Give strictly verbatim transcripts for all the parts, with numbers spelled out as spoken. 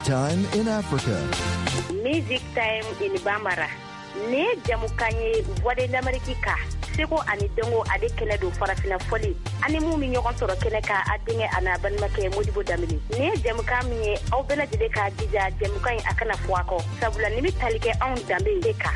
Time in Africa. Music time in Bambara. Ne jamukanye voix d'Amérique. Seko ani dongo ade kele do farafina foli. Ani mu mi ñokon soro kele ka adinge ana ban make Modibo Damini. Ne jamuka mi au bela jide ka dija jamuka akana fuako. Sabula ni mi talike on dambe deka.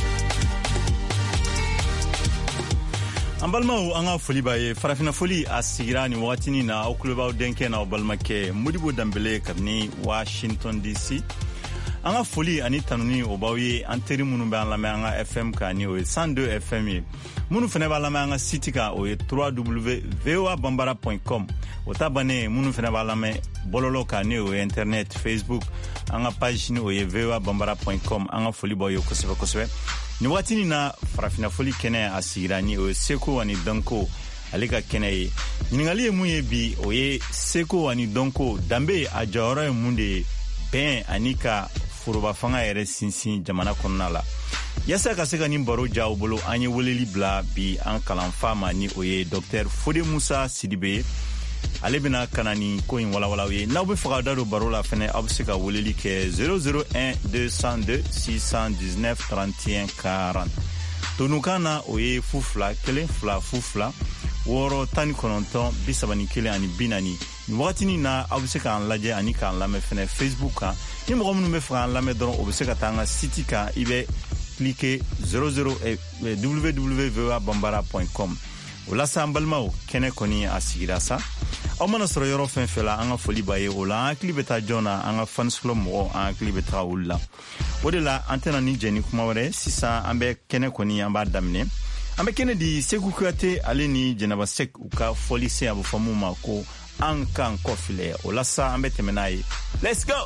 Ambalmau anga foli baye farafina foli asigira ni watini na okuluba denke na obalmake Modibo Dambele karni Washington D C. Anga foli ani tanuni obawi anteri munu ba la anga F M ka ni o one oh two F M. Munu fene ba la anga site ka o w w w point v o a bambara point com. Otabane munu fene ba la me bololo ka ni o internet Facebook anga page ni o v o a bambara point com anga foli boyo kosebe kosebe. Ni watini na farafina foli kene asigira ni o seko ani donko alika kene ye. Ningali muye bi o ye seko ani donko dambe a jawara munde ben anika furuba fanga ere sinsin jamana konna la. Yasa ka se ka ni baro jaw bolo anye weleli bla bi an kalan fama ni o ye Docteur Fode Moussa Sidibe. Ale bina kanani ko in wala wala we. Na be faga daro baro la fene absika weleli ke zero zero one deux zero deux six one nine trente et un quarante. Tonukana o ye fufla kele fla fufla woro tani kononton bisabani kele ani binani. Ni watini na absika an laje ani kan lame fene Facebook ka. Ni mo gomnu me fra an lame don obsika tanga site ka ibe cliquer zero zero w w w point v o a bambara point com. Ola sambalmao kene koni asigira sa. Aw mana soro yoro fen fela anga foli baye ola klibeta jona anga fans club mo anga klibeta ulla. Odela antena ni jeni kuma wore sisa ambe kene koni amba damne. Ambe kene di Sekou Kouyaté ale ni Jenaba Sek uka foli se abu famuma ko ankan kofile. Ola sa ambe temenaye. Let's go.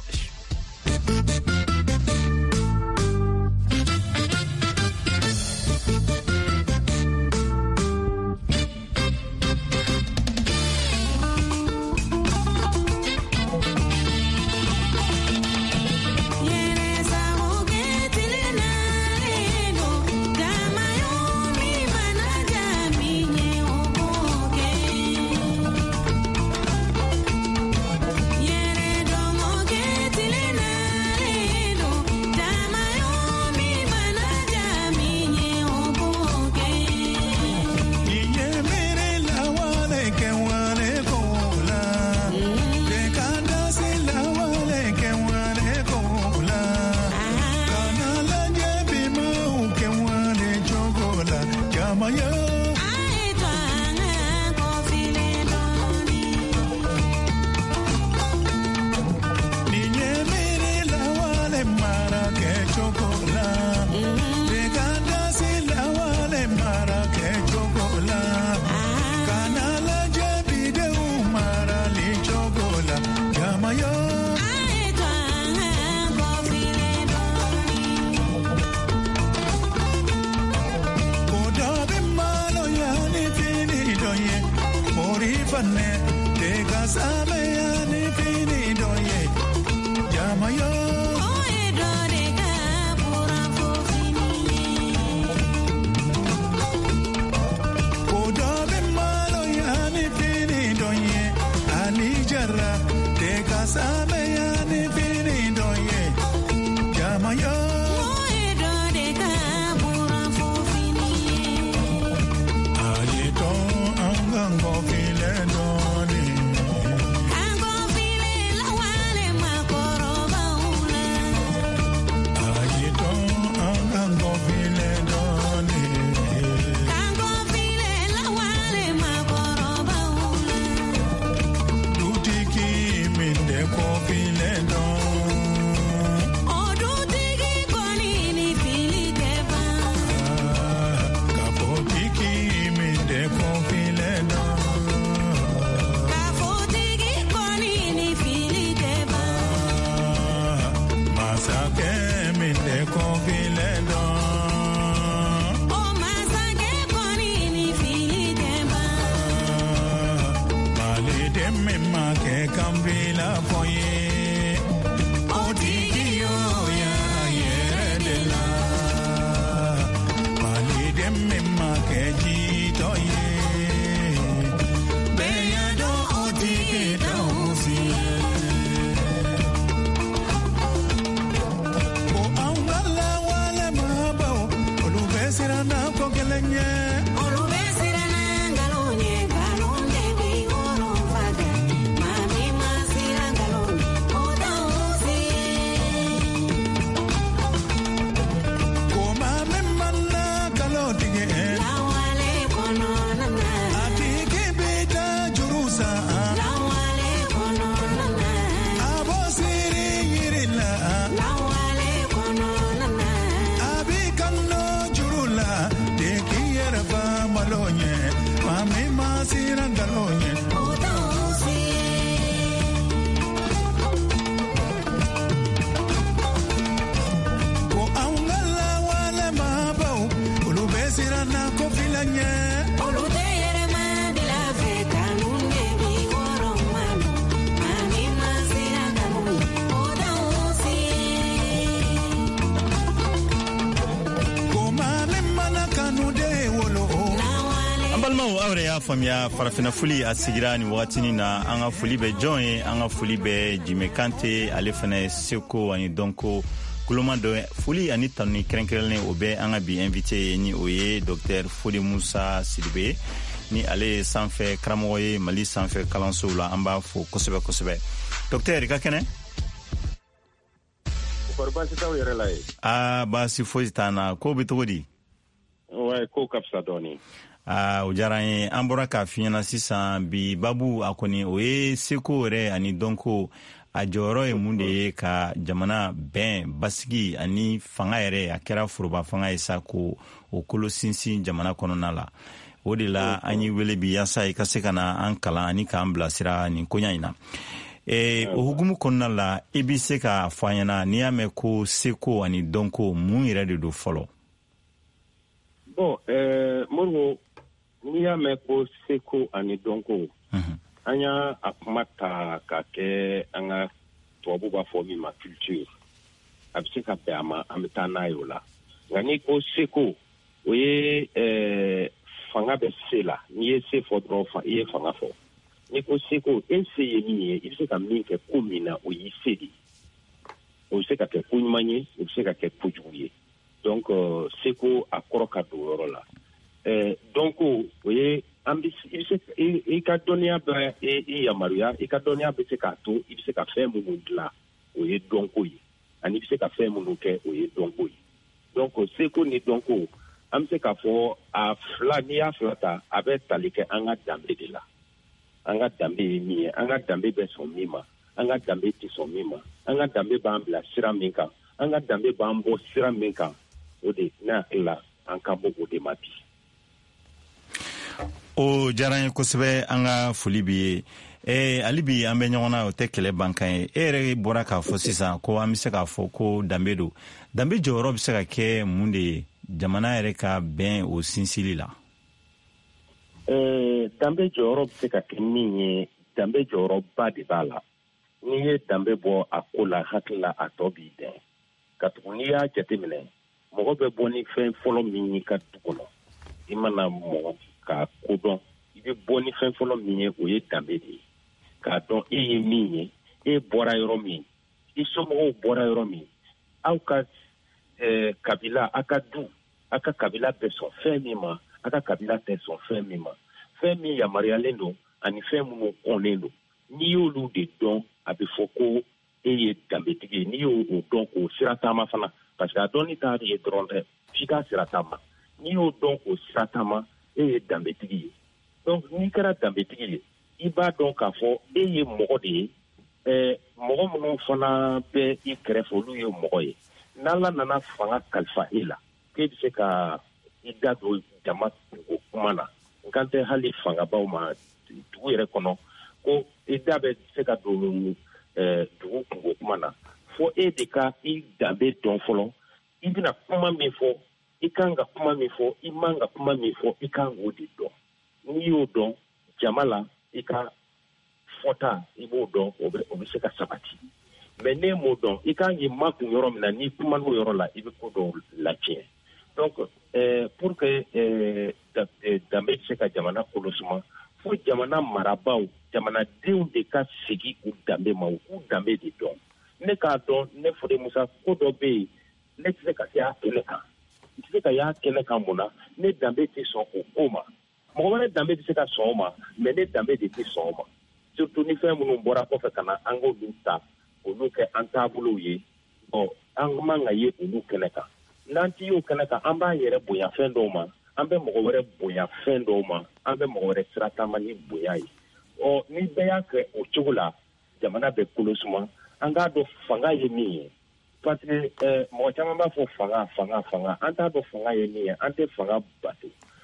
Famia farafina fuli a sigira ni watini na anga fuli be join anga fuli be Jime Kante ale fana seko ani donko kulomando fuli ani tanu krenkrelne obe anga bi invité ni oye docteur Fode Moussa Sidibé ni ale sanfé kramoye Mali sanfé kalanso la amba fo kosebe kosebe docteur ka kene ko ba sita yere lay ah ba si fo tana ko bitodi ouais ko kapsa doni Ah, o diyara ye an bɔra k'a f'i ɲɛna sisan bi babu a kɔni o ye seko yɛrɛ ani dɔnko a jɔyɔrɔ ye mun de ye ka jamana bɛn basigi ani fanga yɛrɛ a kɛra foroba fanga ye sa ko o kolo sinsin jamana kɔnɔna la o de la an yi wele bi yasa i ka se ka na an kalan ani k'an bilasira nin koɲa in na eh, o hukumu kɔnɔna la i bɛ se ka fɔ an ɲɛna n'i y'a mɛn ko seko ani dɔnko mun yɛrɛ de don fɔlɔ. Bon, euh, Moro, n'i y'a mɛn ko seko ani dɔnko an y'a a kuma ta ka kɛ an ka tubabu b'a fɔ min ma culture a bɛ se ka bɛn a ma an bɛ taa n'a ye o la nka n'i ko seko o ye fanga bɛ se la n'i ye se fɔ dɔrɔn i ye fanga fɔ n'i ko seko e se ye min ye i bɛ se ka min kɛ ko min na o y'i se de o bɛ se ka kɛ ko ɲuman ye o bɛ se ka kɛ kojugu ye donc seko a kɔrɔ ka don o yɔrɔ la. Euh, donc, vous voyez, il ka dɔnniya bɛ i yamaruya i ka dɔnniya bɛ se k'a to i bɛ se ka fɛn minnu dilan o ye dɔnko ye ani i bɛ se ka fɛn minnu kɛ o ye dɔnko ye donc seko ni dɔnko an bɛ se k'a fɔ a fila n'i y'a fila ta a bɛ tali kɛ an ka danbe de la an ka danbe ye min ye an ka danbe bɛ sɔn min ma an ka danbe tɛ sɔn min ma an ka danbe b'an bila sira min kan an ka danbe b'an bɔ sira min kan o de ne hakili la an ka bɔ o de ma bi. O diyara ye kosɛbɛ an ka foli bi ye eh ali bi an bɛ ɲɔgɔn na o tɛ kɛlɛ bankan ye e yɛrɛ bɔra k'a fɔ sisan ko an bɛ se k'a fɔ ko danbe don danbe jɔyɔrɔ bɛ se ka kɛ mun de ye jamana yɛrɛ ka bɛn o sinsili la. Eh, danbe jɔyɔrɔ bɛ se ka kɛ min ye danbe jɔyɔrɔba de b'a la n'i ye danbe bɔ a ko la hakili la a tɔ b'i dɛn ka tugu n'i y'a jateminɛ mɔgɔ bɛ bɔ ni fɛn fɔlɔ min y'i ka du kɔnɔ i mana mɔgɔ k'a kodɔn i bɛ bɔ ni fɛn fɔlɔ min ye o ye danbe de ye k'a dɔn e ye min ye e bɔra yɔrɔ min i somɔgɔw bɔra yɔrɔ min aw ka eh, kabila aw ka du aw ka kabila bɛ sɔn fɛn min ma aw ka kabila tɛ sɔn fɛn min ma fɛn min yamaruyalen don ani fɛn minnu kɔnnen don n'i y'olu de dɔn a bɛ fɔ ko e ye danbetigi ye n'i y'o dɔn k'o sira taama fana parce que a dɔnni t'a ye dɔrɔn dɛ f'i ka sira taama n'i y'o dɔn k'o sira taama e ye danbetigi ye donc n'i kɛra danbetigi ye i b'a dɔn k'a fɔ e ye mɔgɔ de ye ɛɛ mɔgɔ minnu fana bɛ i kɛrɛfɛ olu ye mɔgɔ ye n'ala nana fanga kalifa e la k'e bɛ se ka i da don jama o kuma na n kan tɛ hali fangabaw ma dugu yɛrɛ kɔnɔ ko i da bɛ se ka don ɛɛ dugu kungo kuma na fo e de ka i danbe dɔn fɔlɔ i bɛna kuma min fɔ i kan ka kuma min fɔ i man ka kuma min fɔ i kan k'o de dɔn n'i y'o dɔn jama la i ka fɔta i b'o dɔn o bɛ o bɛ se ka sabati mɛ n'e m'o dɔn i kan k'i makun yɔrɔ min na n'i kuma n'o yɔrɔ la i bɛ ko dɔw latiɲɛ donc euh, pour que euh, danbe bɛ se ka jamana kolosuma fo jamana marabaaw jamanadenw de ka segin u danbe ma u k'u danbe de dɔn ne k'a dɔn ne Fode Musa ko dɔ bɛ yen ne tɛ se ka se a kɛnɛ kan i tɛ se ka y'a kɛnɛ kan mun na ne danbe tɛ sɔn o ko ma mɔgɔ wɛrɛ danbe tɛ se ka sɔn o ma mais ne danbe de tɛ sɔn o ma surtout ni fɛn minnu bɔra kɔfɛ ka na an k'olu ta olu kɛ an taabolow ye ɔ an man ka ye olu kɛnɛ kan n'an tɛ y'o kɛnɛ kan an b'an yɛrɛ bonya fɛn dɔw ma an bɛ mɔgɔ wɛrɛ bonya fɛn dɔw ma an bɛ mɔgɔ wɛrɛ sira taama ni bonya ye ɔ ni bɛɛ y'a kɛ o cogo la jamana bɛ kolo suma an k'a dɔn fanga ye min ye parce que mɔgɔ caman b'a fɔ fanga fanga fanga an t'a dɔn fanga ye min ye an tɛ fanga bato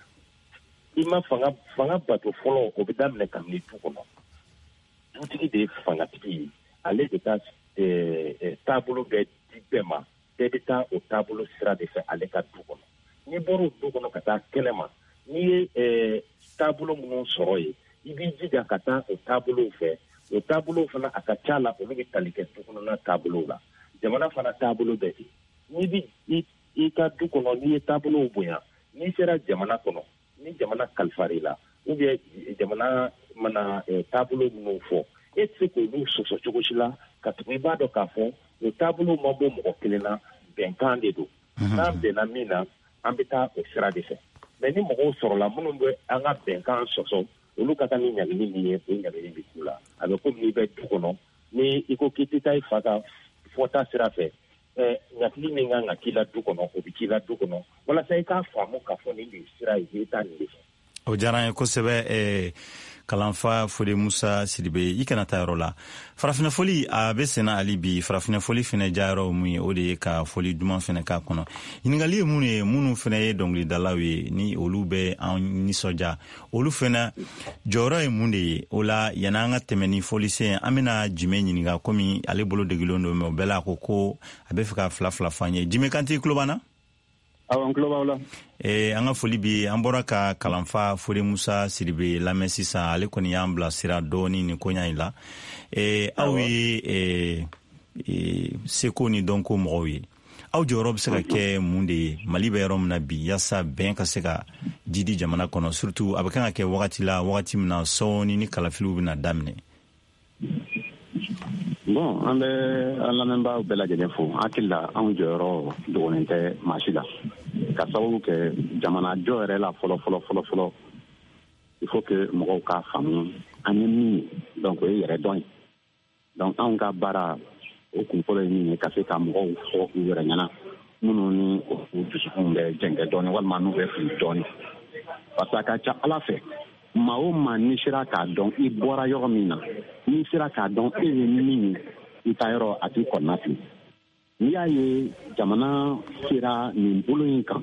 i ma fanga fanga bato fɔlɔ o bɛ daminɛ kabini du kɔnɔ dutigi de ye fangatigi ye ale de ka taabolo bɛ di bɛɛ ma bɛɛ bɛ taa o taabolo sira de fɛ ale ka du kɔnɔ n'i bɔra o du kɔnɔ ka taa kɛnɛ ma n'i ye taabolo minnu sɔrɔ ye i b'i jija ka taa o taabolow fɛ o taabolow fana a ka ca la olu bɛ tali kɛ du kɔnɔna taabolow la jamana fana taabolo bɛ ten n'i bɛ i ka du kɔnɔ n'i ye taabolow bonya n'i sera jamana kɔnɔ ni jamana kalifar'i la ou bien jamana mana taabolo minnu fɔ e tɛ se k'olu sɔsɔ cogo si la ka tugu i b'a dɔn k'a fɔ o taabolo ma bɔ mɔgɔ kelen na bɛnkan de don n'an bɛnna min na an bɛ taa o sira de fɛ mais ni mɔgɔw sɔrɔla minnu bɛ an ka bɛnkan sɔsɔ olu ka taa ni ɲagili min ye o ɲagili bɛ k'u la a bɛ komi n'i bɛ du kɔnɔ ni i ko k'i tɛ taa i fa ka fɔta sira fɛ ɲagili min kan ka k'i la du kɔnɔ o bɛ k'i la du kɔnɔ walasa i k'a faamu k'a fɔ nin de ye sira ye i taa nin de fɛ. o diyara n ye kosɛbɛ kalanfa Fode Musa Sidibe i kana taa yɔrɔ la farafinna foli a bɛ senna hali bi farafinna foli fɛnɛ jayɔrɔ mun ye o de ye ka foli duman fɛnɛ k'a kɔnɔ ɲininkali ye mun ye minnu fɛnɛ ye dɔnkilidalaw ye ni olu bɛ an nisɔndiya olu fɛnɛ jɔyɔrɔ ye mun de ye o la yanni an ka tɛmɛ ni folisen an bɛna Jime ɲininka komi ale bolo degilen don mɛ o bɛɛ la ko ko a bɛ fɛ ka fila fila f'an ye Jime Kanti tulo b'an na awɔ n tulo b'aw la Eh, an ka foli bi an bɔra ka kalanfa Fode Musa Sidibe lamɛn sisan ale kɔni y'an bila sira dɔɔni ni koɲa in la eh, aw ye eh, eh, seko ni dɔnko mɔgɔw ye aw jɔyɔrɔ bɛ se ka kɛ mun de ye Mali bɛ yɔrɔ min na bi yaasa bɛn ka se ka jidi jamana kɔnɔ surtout a bɛ kan ka kɛ wagati la wagati min na sɔɔni ni kalafiliw bɛna daminɛ. Bon an bɛ an lamɛnbaaw bɛɛ lajɛlen fo an hakili la anw jɔyɔrɔ dogolen tɛ maa si la ka sababu kɛ jamana jɔ yɛrɛ la fɔlɔ fɔlɔ fɔlɔ fɔlɔ il faut que mɔgɔw k'a faamu an ye min ye donc o ye yɛrɛ dɔn ye donc anw ka baara o kun fɔlɔ ye min ye ka se ka mɔgɔw fɔ u yɛrɛ ɲɛna minnu ni u dusukun bɛ jɛngɛ dɔɔni walima n'u bɛ fili dɔɔni parce que a ka ca Ala fɛ maa o maa n'i sera k'a dɔn i bɔra yɔrɔ min na n'i sera k'a dɔn e ye min ye i ta yɔrɔ a t'i kɔnɔna fili n'i y'a ye jamana sera nin bolo in kan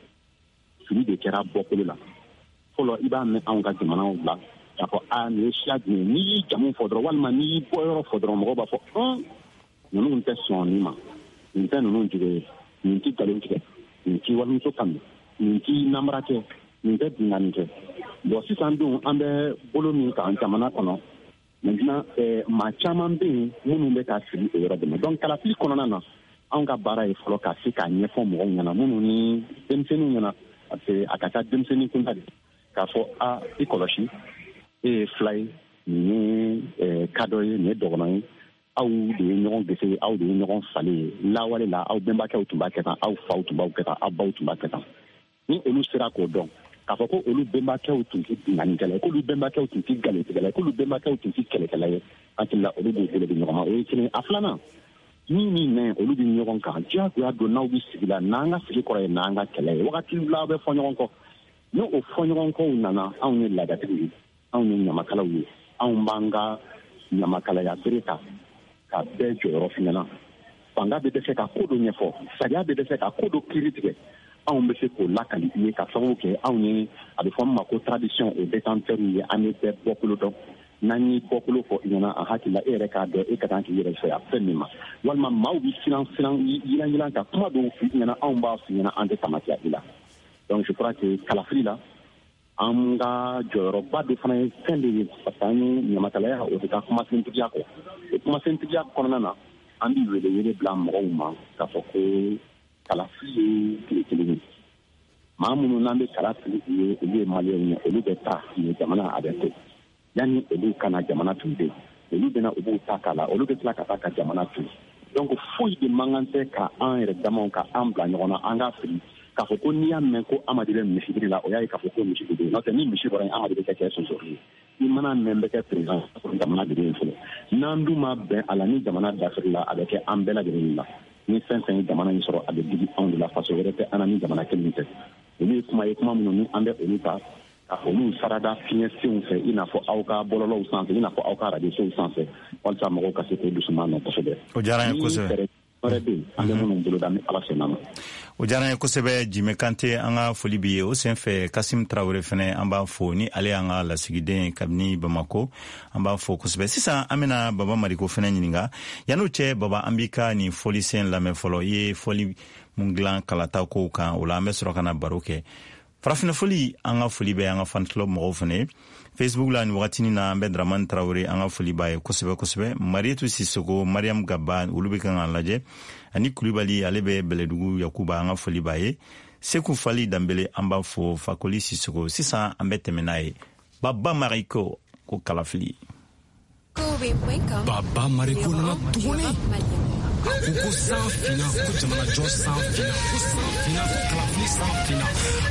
fili de kɛra bɔkolo la fɔlɔ i b'a mɛn anw ka jamanaw la k'a fɔ a nin ye siya jumɛn n'i y'i jamu fɔ dɔrɔn walima n'i y'i bɔ yɔrɔ fɔ dɔrɔn mɔgɔw b'a fɔ hɔn ninnu tɛ sɔn nin ma nin tɛ ninnu jugu ye nin tɛ nkalon tigɛ nin tɛ walimuso kanu nin tɛ namara kɛ nin tɛ binkani kɛ bon sisan dun an bɛ bolo min kan jamana kɔnɔ maintenant maa caman bɛ yen minnu bɛ ka fili o yɔrɔ de ma donc kalafili kɔnɔna na anw ka baara ye fɔlɔ ka se k'a ɲɛfɔ mɔgɔw ɲɛna minnu ni denmisɛnninw ɲɛna parce que a ka ca denmisɛnnin kunda de k'a fɔ a i kɔlɔsi e ye fila ye nin ye ka dɔ ye nin ye dɔgɔnɔ ye aw de ye ɲɔgɔn gese ye aw de ye ɲɔgɔn falen ye lawale la aw bɛnbakɛw tun b'a kɛ tan aw faw tun b'aw kɛ tan aw baw tun b'a kɛ tan ni olu sera k'o dɔn k'a fɔ ko olu bɛnbakɛw tun tɛ binganikɛla ye k'olu bɛnbakɛw tun tɛ nkalontigɛla ye k'olu bɛnbakɛw tun tɛ kɛlɛkɛla ye an hakili la olu b'u bolo di ɲɔgɔn ma o ye kelen a filanan min ni nɛn olu bɛ ɲɔgɔn kan diyagoya don n'aw bɛ sigi la n'an ka sigi kɔrɔ ye n'an ka kɛlɛ ye wagati la aw bɛ fɔ ɲɔgɔn kɔ ni o fɔ ɲɔgɔn kɔw nana anw ye laadatigiw ye anw ye ɲamakalaw ye anw b'an ka ɲamakalaya bere ta ka bɛɛ jɔyɔrɔ fi ɲɛna fanga bɛ dɛsɛ ka ko dɔ ɲɛfɔ sariya bɛ dɛsɛ ka ko dɔ kiiri tigɛ anw bɛ se k'o lakali i ye ka sababu kɛ anw ye a bɛ fɔ min ma ko tradition o détenteurs ye an bɛ bɛɛ bɔkolo dɔn n'an y'i bɔkolo fɔ i ɲɛna a hakili la e yɛrɛ k'a dɔn e ka kan k'i yɛrɛ fɛ fɛn min ma walima maaw bɛ siran siran yiran yiran ka kuma dɔw f'i ɲɛna anw b'a f'i ɲɛna an tɛ tamasiya i la donc je crois que kalafili la an ka jɔyɔrɔba dɔ fana ye fɛn de ye parce que an ye ɲamakalaya o tɛ taa kumasentigiya kɔ o kumasentigiya kɔnɔna na an bɛ wele wele bila mɔgɔw ma k'a fɔ ko kalafili ye tile kelen ye maa minnu n'an bɛ kala fili u ye olu ye maliyɛnw ye olu bɛ taa nin jamana a bɛ to yanni olu kana jamana tun bɛ olu bɛna u b'u ta k'a la olu bɛ tila ka taa ka jamana tun donc foyi de man kan tɛ ka an yɛrɛ damaw ka an bila ɲɔgɔn na an ka fili k'a fɔ ko n'i y'a mɛn ko Amadu bɛ misiri la o y'a ye k'a fɔ ko misi de don n'o tɛ ni misi bɔra yen Amadu bɛ kɛ cɛ sonsori ye i mana mɛn bɛ kɛ président jamana de bɛ yen fɔlɔ n'an dun ma bɛn a la ni jamana dasiri la a bɛ kɛ an bɛɛ lajɛlen la ni fɛn fɛn ye jamana in sɔrɔ a bɛ digi anw de la faso wɛrɛ tɛ an na ni jamana kelen tɛ olu ye kuma ye kuma minnu ni an bɛ olu ta ka olu sarada fiɲɛ senw fɛ i n'a fɔ aw ka bɔlɔlɔw sanfɛ i n'a fɔ aw ka radiosow sanfɛ walasa mɔgɔw ka se k'o dusuman mɛn kosɛbɛ. O diyara n ye kosɛbɛ. O diyara n ye kosɛbɛ Jime Kante an ka foli bi ye o senfɛ Kasim Traore fɛnɛ an b'a fɔ ni ale y'an ka lasigiden kabini Bamako an b'a fɔ kosɛbɛ sisan an bɛna Baba Mariko fɛnɛ ɲininka yan'o cɛ Baba an b'i ka nin foli sen lamɛn fɔlɔ i ye foli mun dilan kalata kow kan o la an bɛ sɔrɔ ka na baro kɛ farafina foli an ka foli bɛ an ka fan club mɔgɔw fɛnɛ Facebook la ni wagati na an bɛ Dramane Traore an ka foli b'a ye kosɛbɛ kosɛbɛ Marietu Sisoko Mariam Gaba olu bɛ kan ka lajɛ ani Kulibali ale bɛ Bɛlɛdugu Yakuba an ka foli b'a ye Seku Fali Dambele an b'a fɔ Fakoli Sisoko sisan an bɛ tɛmɛ n'a ye Baba Mariko ko kalafili Baba Mariko nana tuguni ko san fina ko jamana jɔ san fina ko san fina ko kalafili san fina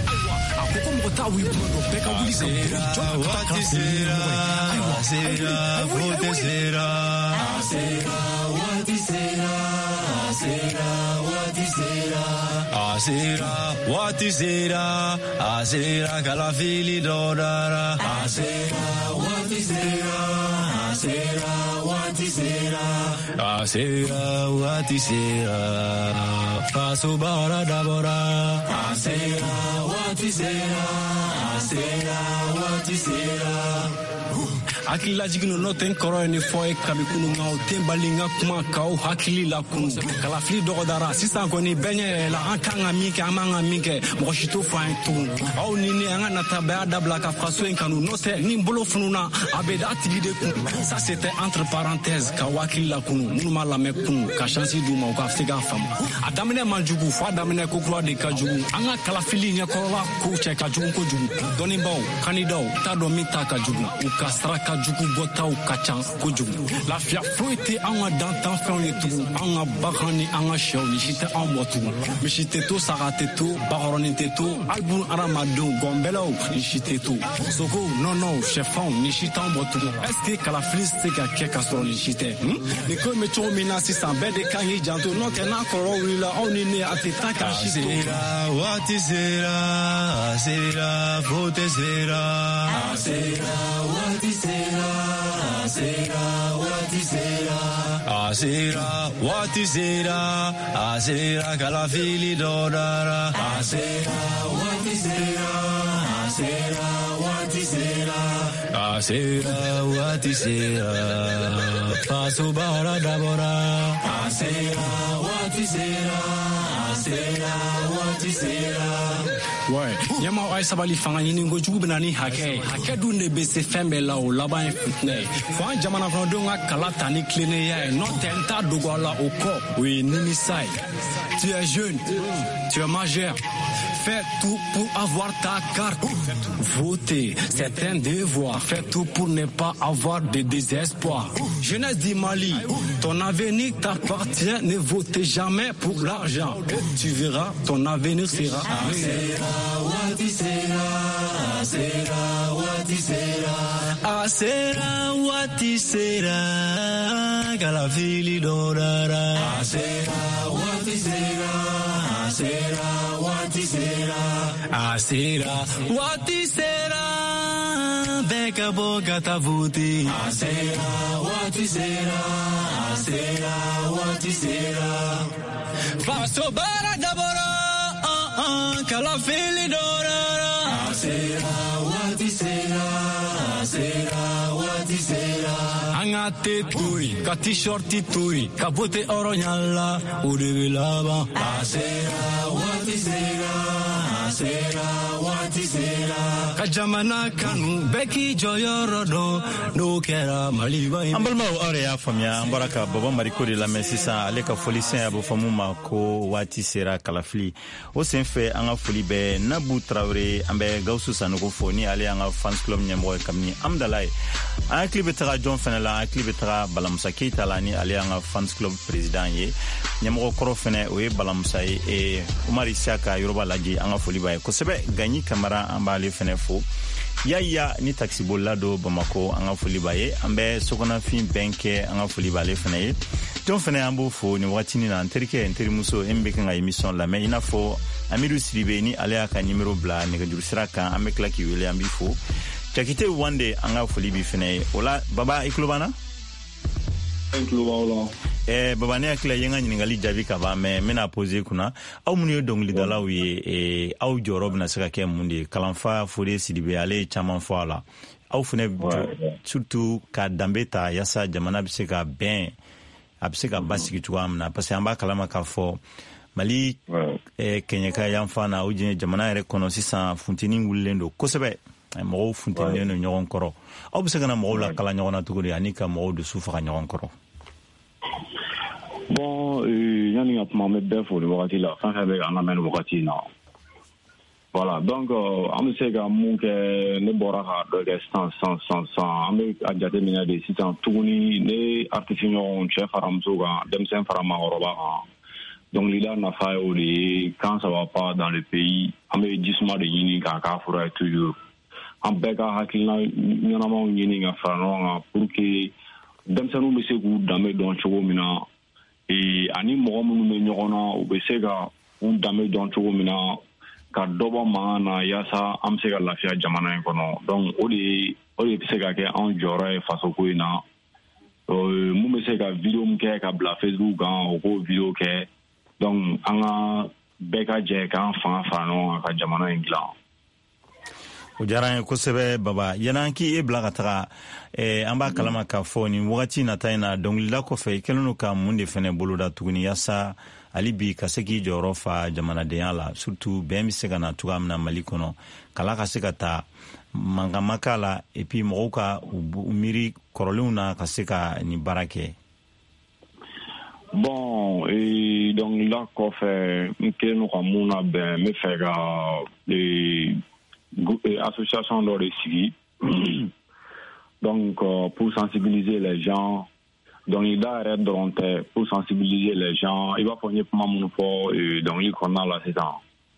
a ko ko mɔgɔ t'a wuli tuma dɔ bɛɛ ka wuli ka bɔ jɔ ka taa kalafili ayiwa sera vote sera sera wati sera sera wati sera sera wati sera sera kalafili dodara sera wati sera sera wati sera sera wati sera faso bara dabora sera wati sera sera wati sera akila jigino no ten koro ni foy kabikunu ngaw tembalinga kuma kaw hakili la kunu kalafili dogodara sisan ko ni benye la ankanga mike amanga mike mo shito fain tu aw ni ni anga nataba dabla ka faso en kanu no te ni bolo fununa abeda tigide kun ça c'était entre parenthèses ka wakili la kunu munuma la me kunu ka chance du ma ko afika fam adamine manjugu fa adamine ko kro de ka jugu anga kalafili nya korola ko che ka jugu ko jugu doni baw kanidaw ta do mi ta ka jugu u ka straka jugu botao kachan kojugu la fia fruité en dantan fait on tout en bakani en show ni chita en botu mi chite to sarate to baroni to album aramado gombelo ni chite to soko non non chef on ni chita en botu est-ce que kala fliste ka keka so ni chite ni ko me to mina si san be de kan yi janto no ke na koro wi la on ni atita ka chite what is era sera vote sera sera what is era sera wati sera sera wati sera sera kalafili dodara sera wati sera sera wati sera sera wati sera faso bara dabora sera wati sera sera wati sera ouais yama ay sabali fanga ni ngo jugu benani hake hake dunde be se fembe la o laban fitne fo an jamana fo do nga kala tani cleaner ya no tenta dogola au corps oui nimi sai tu es jeune tu es majeur fais tout pour avoir ta carte voter c'est un devoir fais tout pour ne pas avoir de désespoir jeunesse du Mali ton avenir t'appartient ne votez jamais pour l'argent tu verras ton avenir sera wati sera sera wati sera sera wati sera kalafili dorara sera wati sera sera wati sera sera wati sera beka boga tavuti sera wati sera sera wati sera faso bara dabora kalafili dorara sera wati sera sera wati sera angate turi ka t-shirt turi ka bote oronyalla udewe laba sera wati sera sera wati sera kajamana kanu beki joyorodo no kera maliba ambalma ore ya famia baraka Baba Mariko de la mesisa ale ka foli sen abo famuma ko wati sera kalafli o sen fe anga foli be Nabu Traore ambe Gausu Sanogo foni ale anga fans club nyambo kamni amdalai an hakili bɛ taga jɔn fɛnɛ la an hakili bɛ taga balamusa keita la ni ale y'an ka fans club président ye ɲɛmɔgɔ kɔrɔ fɛnɛ o ye balamusa ye e Umar Isiaka Yoruba Laji an ka foli b'a ye kosɛbɛ Gagny Camara an b'ale fɛnɛ fo Yaya ni taxi bolila do Bamako an ka foli b'a ye an bɛ sokɔnɔfin bɛn kɛ an ka foli b'ale fɛnɛ ye jɔn fɛnɛ an b'o fo ni wagati ni na an terikɛ n terimuso e min bɛ kan ka émission lamɛn i n'a fɔ Amidu Sidibe ni ale y'a ka numéro bila nɛgɛjuru sira kan an bɛ tila k'i wele an b'i fo Jakite Wande an ka foli bi fɛnɛ ye o la Baba i tulo b'an na n tulo b'aw la eh Baba ne hakili ye n ka ɲininkali jaabi ka ban mais n bɛna poser kunna aw minnu ye dɔnkilidalaw ye eh, aw jɔyɔrɔ bɛna se ka kɛ mun de ye kalanfa Fode Sidibe ale ye caman fɔ a la aw fɛnɛ surtout ka danbe ta yasa jamana bɛ se ka bɛn a bɛ se ka basigi cogoya min na parce que an b'a kalama k'a fɔ Mali eh, kɛɲɛka yanfan na o jamana yɛrɛ kɔnɔ sisan funteni wulilen don kosɛbɛ mɔgɔw funtenilen don ɲɔgɔn kɔrɔ aw bɛ se ka na mɔgɔw la kala ɲɔgɔn na cogo di ani ka mɔgɔw dusu faga ɲɔgɔn kɔrɔ bon yani ka kuma an bɛ bɛɛ fo ni wagati la fɛn fɛn bɛ an lamɛn ni wagati in na voilà donc an bɛ se ka mun kɛ ne bɔra ka dɔ kɛ sisan sisan sisan sisan an bɛ a jateminɛ de sisan tuguni ne artiste ɲɔgɔn cɛ fara muso kan denmisɛn fara maakɔrɔba kan dɔnkilida nafa ye o de ye quand ça va pas dans le pays an bɛ jisuma de ɲini k'a k'a fura ye toujours an bɛɛ ka hakilina ɲɛnamaw ɲini ka fara ɲɔgɔn kan pour que denmisɛnninw bɛ se k'u danbe dɔn cogo min na ani mɔgɔ minnu bɛ ɲɔgɔn na u bɛ se ka u danbe dɔn cogo min na ka dɔ bɔ mankan na yaasa an bɛ se ka lafiya jamana in kɔnɔ donc o de o de bɛ se ka kɛ anw jɔyɔrɔ ye fasoko in na mun bɛ se ka video min kɛ ka bila Facebook kan o k'o video kɛ donc an ka bɛɛ ka jɛ k'an fanga fara ɲɔgɔn kan ka jamana in dilan o diyara n ye kosɛbɛ Baba yan'an k'i e bila ka taga eh, an b'a kalama k'a fɔ nin wagati nata in na dɔnkilida kɔfɛ i kɛlen don ka mun de fɛnɛ boloda tuguni yaasa hali bi ka se k'i jɔyɔrɔ fa jamanadenya la surtout bɛn bɛ se ka na cogoya min na Mali kɔnɔ kala ka se ka taa mankan ma k'a la et puis mɔgɔw ka u miiri kɔrɔlenw na ka se ka nin baara kɛ bon eh, dɔnkilida kɔfɛ n kelen don ka mun na bɛn n bɛ fɛ ka eh, association dɔ de sigi donc euh, pour sensibiliser les gens donc il a yɛrɛ dɔrɔn tɛ pour sensibiliser les gens i b'a fɔ n ye kuma minnu fɔ dɔnkili kɔnɔna la sisan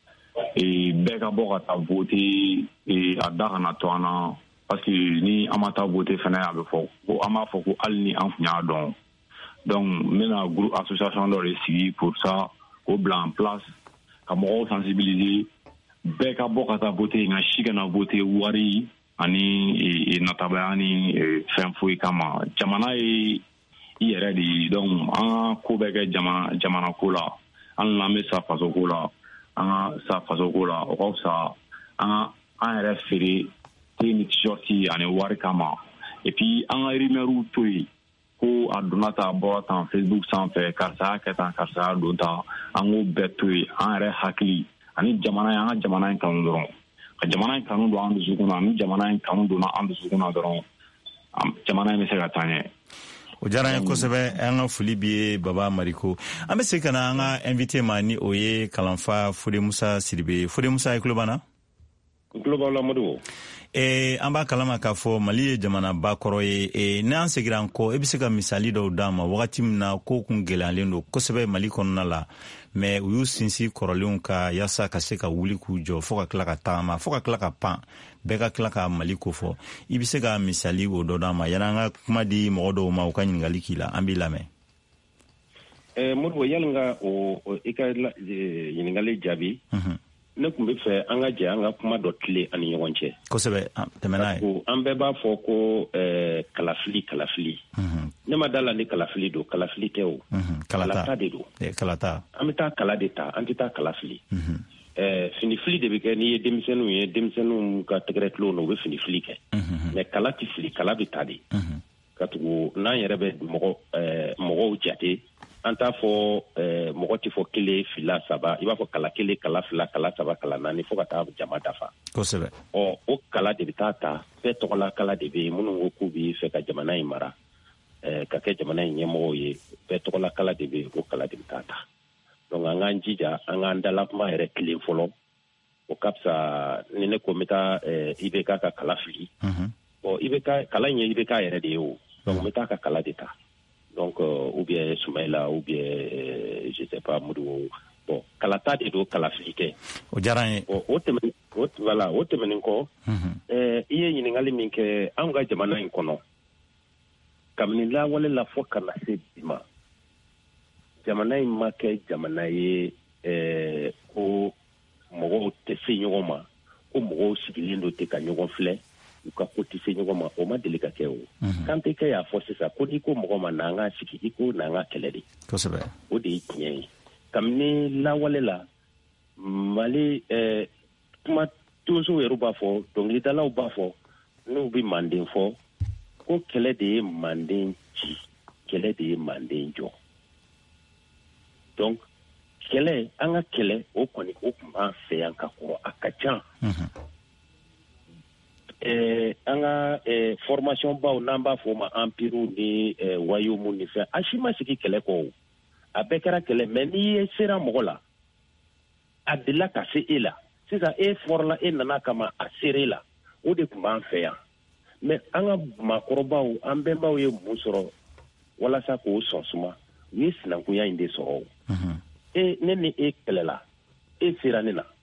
bɛɛ ka bɔ ka taa voter a da kana to an na parce que ni an ma taa voter fɛnɛ a bɛ fɔ ko an b'a fɔ ko hali ni an tun y'a dɔn donc n bɛna groupe association dɔ de sigi pour ça k'o bila en place ka mɔgɔw sensibiliser bɛɛ ka bɔ ka taa voter nka si kana voter wari ani natabaya ni fɛn foyi kama jamana ye i yɛrɛ de ye donc an ka ko bɛɛ kɛ jamana jamana ko la an n'an bɛ sa faso ko la an ka sa faso ko la o ka fisa an ka an yɛrɛ feere te ni t-shirt ani wari kama et puis an ka rumeur to yen ko a donna ta a bɔra tan Facebook sanfɛ karisa y'a kɛ tan karisa y'a don tan an k'o bɛɛ to yen an yɛrɛ hakili ani jamana ye an ka jamana in kanu dɔrɔn ka jamana in kanu don an dusukun na ani jamana in kanu donna an dusukun na dɔrɔn jamana in bɛ se ka taa ɲɛ o diyara n ye kosɛbɛ an ka foli bi ye Baba Mariko an bɛ se ka na an ka invité ma ni o ye kalanfa Fode Musa Sidibe Fode Musa i tulo b'an na n tulo b'aw la Modibo eh, an b'a kalama k'a fɔ Mali ye jamanaba kɔrɔ ye eh, n'an segira an kɔ e bɛ se ka misali dɔw d'an ma wagati min na ko kun gɛlɛyalen don kosɛbɛ Mali kɔnɔna la mais u y'u sinsin kɔrɔlenw ka yaasa ka se ka wuli k'u jɔ fo ka tila ka tagama fo ka tila ka pan bɛɛ ka tila ka Mali ko fɔ i bɛ se ka misali o dɔ d'an ma yan'an ka kuma di mɔgɔ dɔw ma u ka ɲininkali k'i la an b'i lamɛn. Eh, Modibo yali ka o i ka ɲininkali jaabi ne tun bɛ fɛ an ka jɛ an ka kuma dɔ tile ani ɲɔgɔn cɛ kosɛbɛ tɛmɛ n'a ye an bɛɛ b'a fɔ ko kalafili kalafili ne ma da la ni kalafili don kalafili tɛ o kalata de don kalata an bɛ taa kala de ta an tɛ taa kalafili finifili de bɛ kɛ n'i ye denmisɛnninw ye denmisɛnninw ka tɛgɛrɛ tulo na u bɛ finifili kɛ mais kala tɛ fili kala bɛ ta de ka tugu n'an yɛrɛ bɛ mɔgɔ mɔgɔw jate an t'a fɔ mɔgɔ tɛ fɔ kelen fila saba i b'a fɔ kala kelen kala fila kala saba kala naani fo ka taa jama dafa kosɛbɛ ɔ o kala de bɛ taa ta bɛɛ tɔgɔla kala de bɛ yen minnu ko k'u bɛ fɛ ka jamana in mara ka kɛ jamana in ɲɛmɔgɔw ye bɛɛ tɔgɔla kala de bɛ yen o kala de bɛ taa ta donc an k'an jija an k'an dalakuma yɛrɛ tilen fɔlɔ o ka fisa ni ne ko n bɛ taa I B K ka kala fili bon i bɛ ka kalan ye i bɛ k'a yɛrɛ de ye o donc n bɛ taa ka kala de ta donc euh, ou bien Soumaïla ou bien euh, je sais pas Modibo bon kalata de do kala fili kɛ o diyara n ye bon o tɛmɛnen o voilà o tɛmɛnen kɔ ɛɛ i ye ɲininkali min kɛ anw ka jamana in kɔnɔ kabini lawale la fɔ ka na se bi ma jamana in ma kɛ jamana ye ɛɛ ko mɔgɔw tɛ se ɲɔgɔn ma ko mɔgɔw sigilen do tɛ ka ɲɔgɔn filɛ u ka ko tɛ se ɲɔgɔn ma o ma deli ka kɛ o kan tɛ kɛ y'a fɔ sisan ko n'i ko mɔgɔ ma n'an ka sigi i ko n'an ka kɛlɛ de kosɛbɛ o de ye tiɲɛ ye kabini lawale la Mali ɛɛ kuma tonso yɛrɛ b'a fɔ dɔnkilidalaw b'a fɔ n'u bɛ Manden fɔ ko kɛlɛ de ye Manden ci kɛlɛ de ye Manden jɔ donc kɛlɛ an ka kɛlɛ o kɔni o tun b'an fɛ yan ka kɔrɔ a ka ca ɛɛ an ka ɛɛ formation baw n'an b'a fɔ o ma empire ni ɛɛ royaume ni fɛn a si ma sigi kɛlɛ kɔ o a bɛɛ kɛra kɛlɛ mais n'i ye sera mɔgɔ la a delila ka se e la sisan e fɔrɔla e nana kama a sere la o de tun b'an fɛ yan mais an ka maakɔrɔbaw an bɛnbaw ye mun sɔrɔ walasa k'o sɔn suma u ye sinankunya in de sɔrɔ o e ne ni e kɛlɛla e sera ne na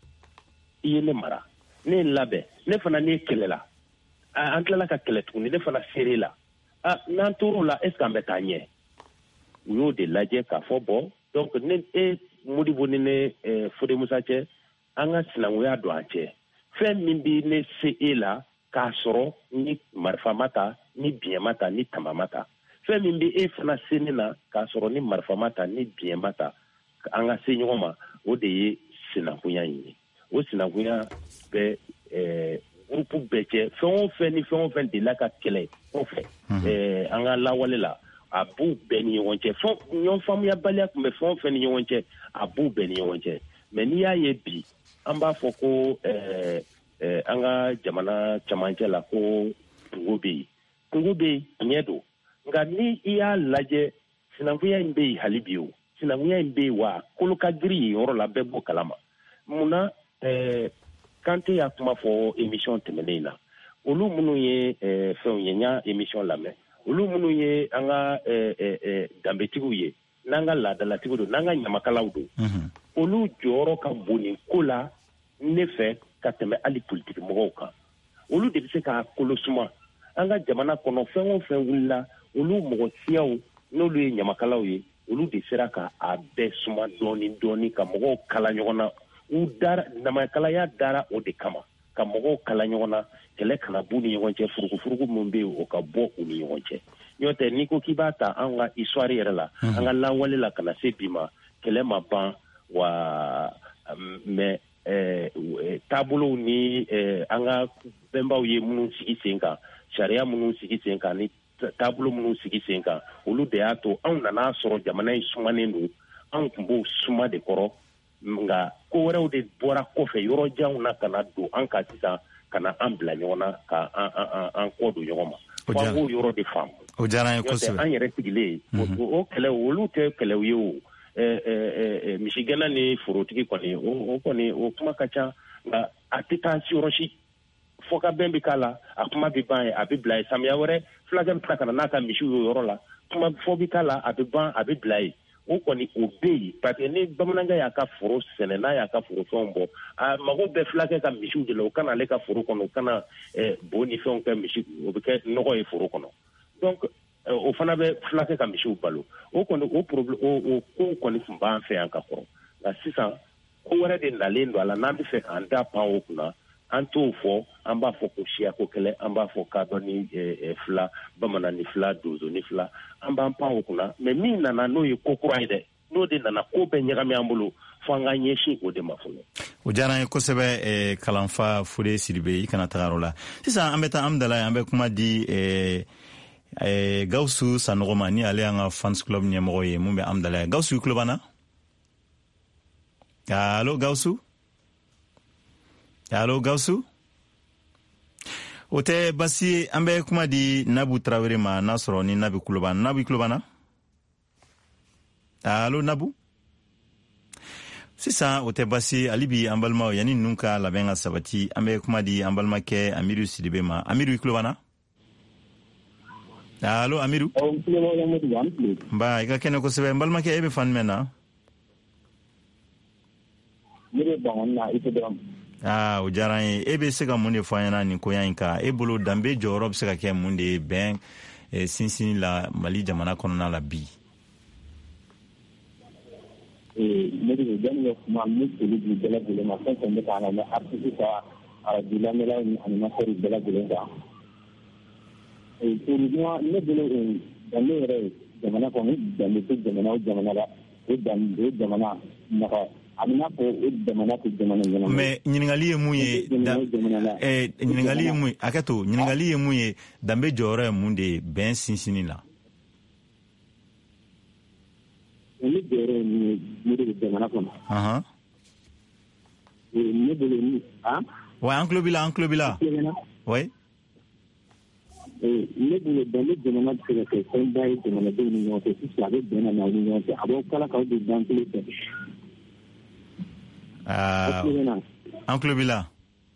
i ye ne mara ne labɛn ne fana ne kɛlɛla an tilala ka kɛlɛ tuguni ne fana sere la ah n'an tor'o la est ce que an bɛ taa ɲɛ u y'o de lajɛ k'a fɔ bɔ donc ne e Modibo ni ne Fode Musa cɛ an ka sinankunya don an cɛ fɛn min bɛ ne se e la k'a sɔrɔ ni marifa ma ta ni biɲɛ ma ta ni tama ma ta fɛn min bɛ e fana se ne na k'a sɔrɔ ni marifa ma ta ni biɲɛ ma ta an ka se ɲɔgɔn ma o de ye sinankunya in ye o sinankunya bɛ ɛɛ gurupu bɛɛ cɛ fɛn o fɛn ni fɛn o fɛn delila ka kɛlɛ kɔfɛ ɛɛ an ka lawale la a b'u bɛɛ ni ɲɔgɔn cɛ fɛn ɲɔgɔn faamuyabaliya tun bɛ fɛn o fɛn ni ɲɔgɔn cɛ a b'u bɛɛ ni ɲɔgɔn cɛ mais n'i y'a ye bi an b'a fɔ ko ɛɛ ɛɛ an ka jamana camancɛ la ko kungo bɛ yen kungo bɛ yen tiɲɛ don nka ni i y'a lajɛ sinankunya in bɛ yen hali bi o sinankunya in bɛ yen wa kolo ka girin yen yɔrɔ la bɛɛ b'o kalama munna ɛɛ Kante y'a kuma fɔ émission tɛmɛnen in na olu minnu ye ɛɛ fɛnw ye n y'a émission lamɛn olu minnu ye an ka ɛɛ danbetigiw ye n'an ka laadalatigiw don n'an ka ɲamakalaw don olu jɔyɔrɔ ka bon nin ko la ne fɛ ka tɛmɛ hali politiki mɔgɔw kan olu de bɛ se k'a kolo suma an ka jamana kɔnɔ fɛn o fɛn wulila olu mɔgɔ siyaw n'olu ye ɲamakalaw ye olu de sera ka a bɛɛ suma dɔɔni dɔɔni ka mɔgɔw kala ɲɔgɔn na u dara namakalaya dara o de kama ka mɔgɔw kala ɲɔgɔn na kɛlɛ kana b'u ni ɲɔgɔn cɛ furugufurugu min bɛ yen o ka bɔ u ni ɲɔgɔn cɛ n'o tɛ n'i ko k'i b'a ta an ka histoire yɛrɛ la an ka lawale la ka na se bi ma kɛlɛ ma ban wa mais ɛɛ taabolow ni an ka bɛnbaw ye minnu sigi sen kan sariya minnu sigi sen kan ni taabolo minnu sigi sen kan olu de y'a to anw nana sɔrɔ jamana in sumanen don anw tun b'o suma de kɔrɔ nka ko wɛrɛw de bɔra kɔfɛ yɔrɔ janw na ka na don an kan sisan ka na an bila ɲɔgɔn na ka an an an kɔ don ɲɔgɔn ma fo an k'o yɔrɔ de faamu o diyara an ye kosɛbɛ an yɛrɛ sigilen o kɛlɛ olu tɛ kɛlɛw ye o ɛɛ misigɛnna ni forotigi kɔni o kɔni o kuma ka ca nka a tɛ taa yɔrɔ si fo ka bɛn bɛ k'a la a kuma bɛ ban ye a bɛ bila ye samiya wɛrɛ fulakɛ bɛ tila ka na n'a ka misiw ye o yɔrɔ la kuma fɔ bɛ k'a la a bɛ ban a bɛ bila ye o kɔni o bɛ yen parce que ni bamanankɛ y'a ka foro sɛnɛ n'a y'a ka forofɛnw bɔ a mago bɛɛ fulakɛ ka misiw de la o kana ale ka foro kɔnɔ o kana bo ni fɛnw kɛ misi o bɛ kɛ nɔgɔ ye foro kɔnɔ donc o fana bɛ fulakɛ ka misiw balo o kɔni o problème o o ko kɔni tun b'an fɛ yan ka kɔrɔ nka sisan ko wɛrɛ de nalen don a la n'an bɛ fɛ k'an da pan o kunna an t'o fɔ an b'a fɔ ko siyako kɛlɛ an b'a fɔ kadɔ ni fila bamanan ni fila donso ni fila an b'an pan o kunna mais min nana n'o ye ko kura ye dɛ n'o de nana ko bɛɛ ɲagami an bolo fo an ka ɲɛsin o de ma fɔlɔ. o diyara an ye kosɛbɛ kalanfa Fode Sidibe i kana taga yɔrɔ la sisan an bɛ taa Amdalayi an bɛ kuma di Gawusu Sanogo ma ni ale y'an ka fans club ɲɛmɔgɔ ye mun bɛ Amdalayi Gawusu i tulo b'an na allo Gawusu allo Gawusu o tɛ basi ye an bɛ kuma di Nabu Tarawele ma n'a sɔrɔ ni Nabu tulo b'an na Nabu i tulo b'an na allo Nabu sisan o tɛ basi hali bi an balimaw yanni ninnu ka labɛn ka sabati an bɛ kuma di an balimakɛ Amiru Sidibe ma. Amiru, i tulo b'an na? Allo Amiru? Nba, i ka kɛnɛ kosɛbɛ. N balimakɛ, e bɛ fan jumɛn na? Ah, o diyara n ye. E bɛ se ka mun de fɔ an ɲɛna nin koya in kan? E bolo danbe jɔyɔrɔ bɛ se ka kɛ mun de ye bɛn sinsin la Mali jamana kɔnɔna la bi? Ne de bɛ ne kuma ne foli bi bɛɛ lajɛlen ma fɛn fɛn bɛ k'an lamɛn artiste ka radio lamɛnlaw ni animateurs bɛɛ lajɛlen kan. Pour ne bolo danbe yɛrɛ jamana kɔnɔ danbe tɛ jamana o jamana la o danbe jamana nafa a bɛ n'a fɔ o jamana tɛ jamana ɲɛnama. Mais ɲininkali ye mun ye eh ɲininkali ye mun ye hakɛto ɲininkali ye mun ye danbe jɔyɔrɔ ye mun de ye bɛn sinsinni la? Ne bɛrɛ ni ne de jamana kɔnɔ. Ahan. Ne bolo ni ah. Ouais, an tulo b'i la, an tulo b'i la. Ouais. Ne bolo danbe jamana tɛ se ka kɛ fɛnba ye jamanadenw ni ɲɔgɔn cɛ sisan a bɛ bɛn na n'aw ni ɲɔgɔn cɛ a b'aw kala k'aw don dan kelen fɛ. Ah, an tulo b'i la.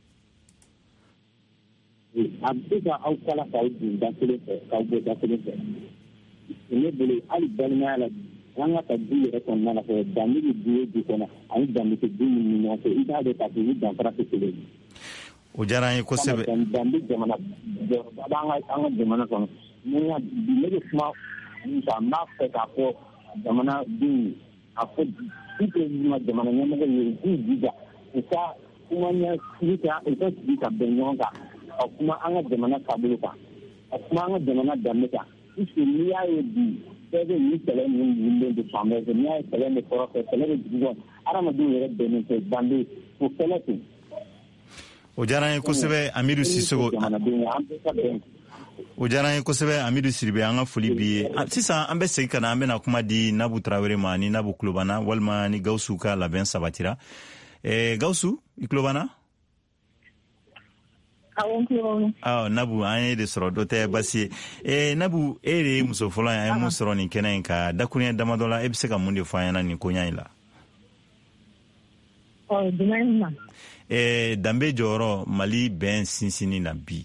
A bɛ se ka aw kala k'aw don dan kelen fɛ k'aw bɔ dan kelen fɛ. Ne bolo hali balimaya la an ka ta du yɛrɛ kɔnɔna la fɛ danbe bɛ du ye du kɔnɔ ani danbe tɛ du ni ɲɔgɔn cɛ i t'a dɔn k'a fɔ ni danfara tɛ kelen ye. O diyara an ye kosɛbɛ. Danbe jamana jɔyɔrɔba b'an ka an ka jamana kɔnɔ ne bɛ kuma nka n b'a fɛ k'a fɔ jamanadenw a fɔ k'u ma jamana ɲɛmɔgɔ ye u k'u jija u ka kuma ɲɛsigi kan u ka sigi ka bɛn ɲɔgɔn kan ka kuma an ka jamana taabolo kan ka kuma an ka jamana danbe kan puisque n'i y'a ye bi bɛɛ bɛ nin kɛlɛ ninnu wulilen don fan bɛɛ fɛ n'i y'a ye kɛlɛ bɛ kɔrɔ fɛ kɛlɛ bɛ dugu kɔnɔ adamadenw yɛrɛ bɛnnen tɛ danbe o kɛlɛ tɛ. O diyara an ye kosɛbɛ Amiru Sisoko. O diyara an ye kosɛbɛ Amiru Sidibe, an ka foli b'i ye. Sisan an bɛ segin ka na an bɛna kuma di Nabu Tarawele ma ni Nabu tulo b'an na walima ni Gawusu ka labɛn sabatira. Eh, Gawusu, i tulo b'an na? Awɔ, Nabu, an ye de sɔrɔ dɔ tɛ basi ye. Eh, Nabu, e de ye muso fɔlɔ ye, an ye mun sɔrɔ nin kɛnɛ in kan dakuruɲɛ damadɔ la, e bɛ se ka mun de fɔ an ɲɛna nin koɲa in la? Ɔ, jumɛn na? Eh, danbe jɔyɔrɔ Mali bɛn sinsinni na bi.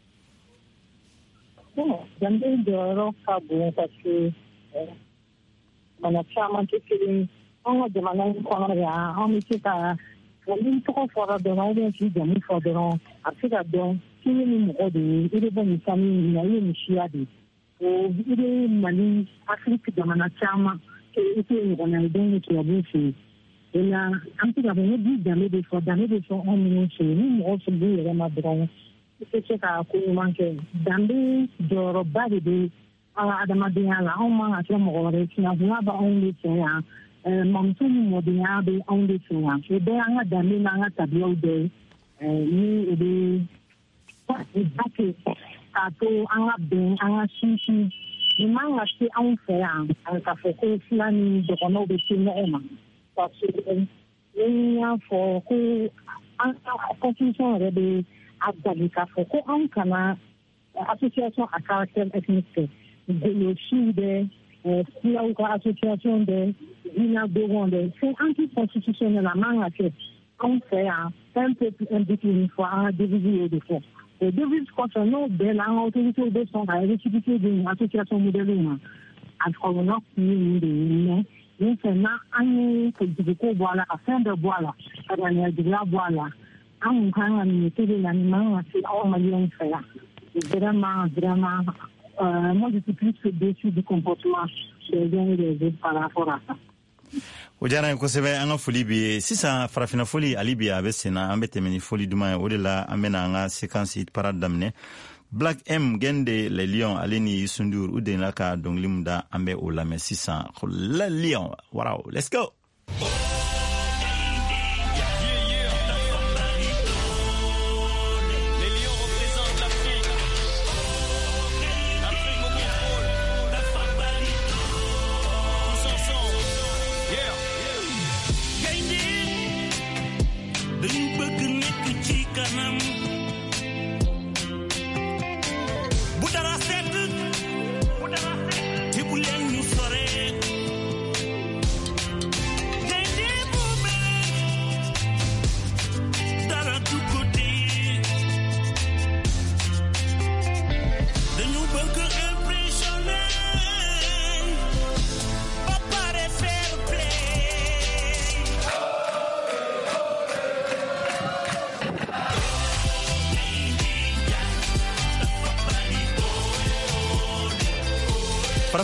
Danbe jɔyɔrɔ ka bon parce que bana caman tɛ kelen an ka jamana in kɔnɔ yan an bɛ se ka ni tɔgɔ fɔra dɔrɔn ou bien k'i jamu fɔ dɔrɔn a bɛ se ka dɔn kini ni mɔgɔ de ye i bɛ bɔ nin famille min na i ye nin siya de ye o i bɛ Mali Afiriki jamana caman kɛ i tɛ ɲɔgɔnna ye donc tubabuw fɛ yen. O la an tɛ ka fɔ ne bi danbe de fɔ danbe de fɔ anw minnu fɛ yen ni mɔgɔ fili b'u yɛrɛ ma dɔrɔn i tɛ se ka ko ɲuman kɛ danbe jɔyɔrɔba de bɛ an ka adamadenya la anw man ka kɛ mɔgɔ wɛrɛ sinankunya bɛ anw de fɛ yan mamuso ni mɔdenya bɛ anw de fɛ yan o bɛɛ y'an ka danbe n'an ka tabiyaw bɛɛ ye ni o bɛ ba kɛ k'a to an ka bɛn an ka sinsin nin man ka se anw fɛ yan k'a fɔ ko fila ni dɔgɔnɔw bɛ se ɲɔgɔn ma. Parce que ni y'a fɔ ko an ka constitution yɛrɛ bɛ a bali k'a fɔ ko anw kana association à caractère ethnique golosiw bɛ fulaw ka association bɛ dinadogon bɛ c'est anticonstitutionnel a man ka kɛ anw fɛ yan un peuple un but une foi an ka devise y'o de fɔ o devise kɔfɛ n'o bɛɛ la an ka autorités bɛ sɔn ka récépissé di nin association modèle ma a kɔlɔlɔ kun ye nin de ye mais nin fɛ na an ye politigiko bɔ a la ka fɛn bɛɛ bɔ a la ka ŋaniyajuguya bɔ a la an kun kan ka nin tele la nin man ka se aw maliyɛnw fɛ yan vraiment vraiment euh, moi je suis plus que déçue du comportement des uns et des autres par rapport à ça. O diyara ye kosɛbɛ an ka foli bi ye sisan farafina foli ali bi a bɛ sen na an bɛ tɛmɛ ni foli duman ye o de la an bɛna an ka séquence hit parade daminɛ. Black M Gende les Lions ale ni Sundur u delila ka dɔnkili mun da an bɛ o lamɛn sisan les Lions wow let's go.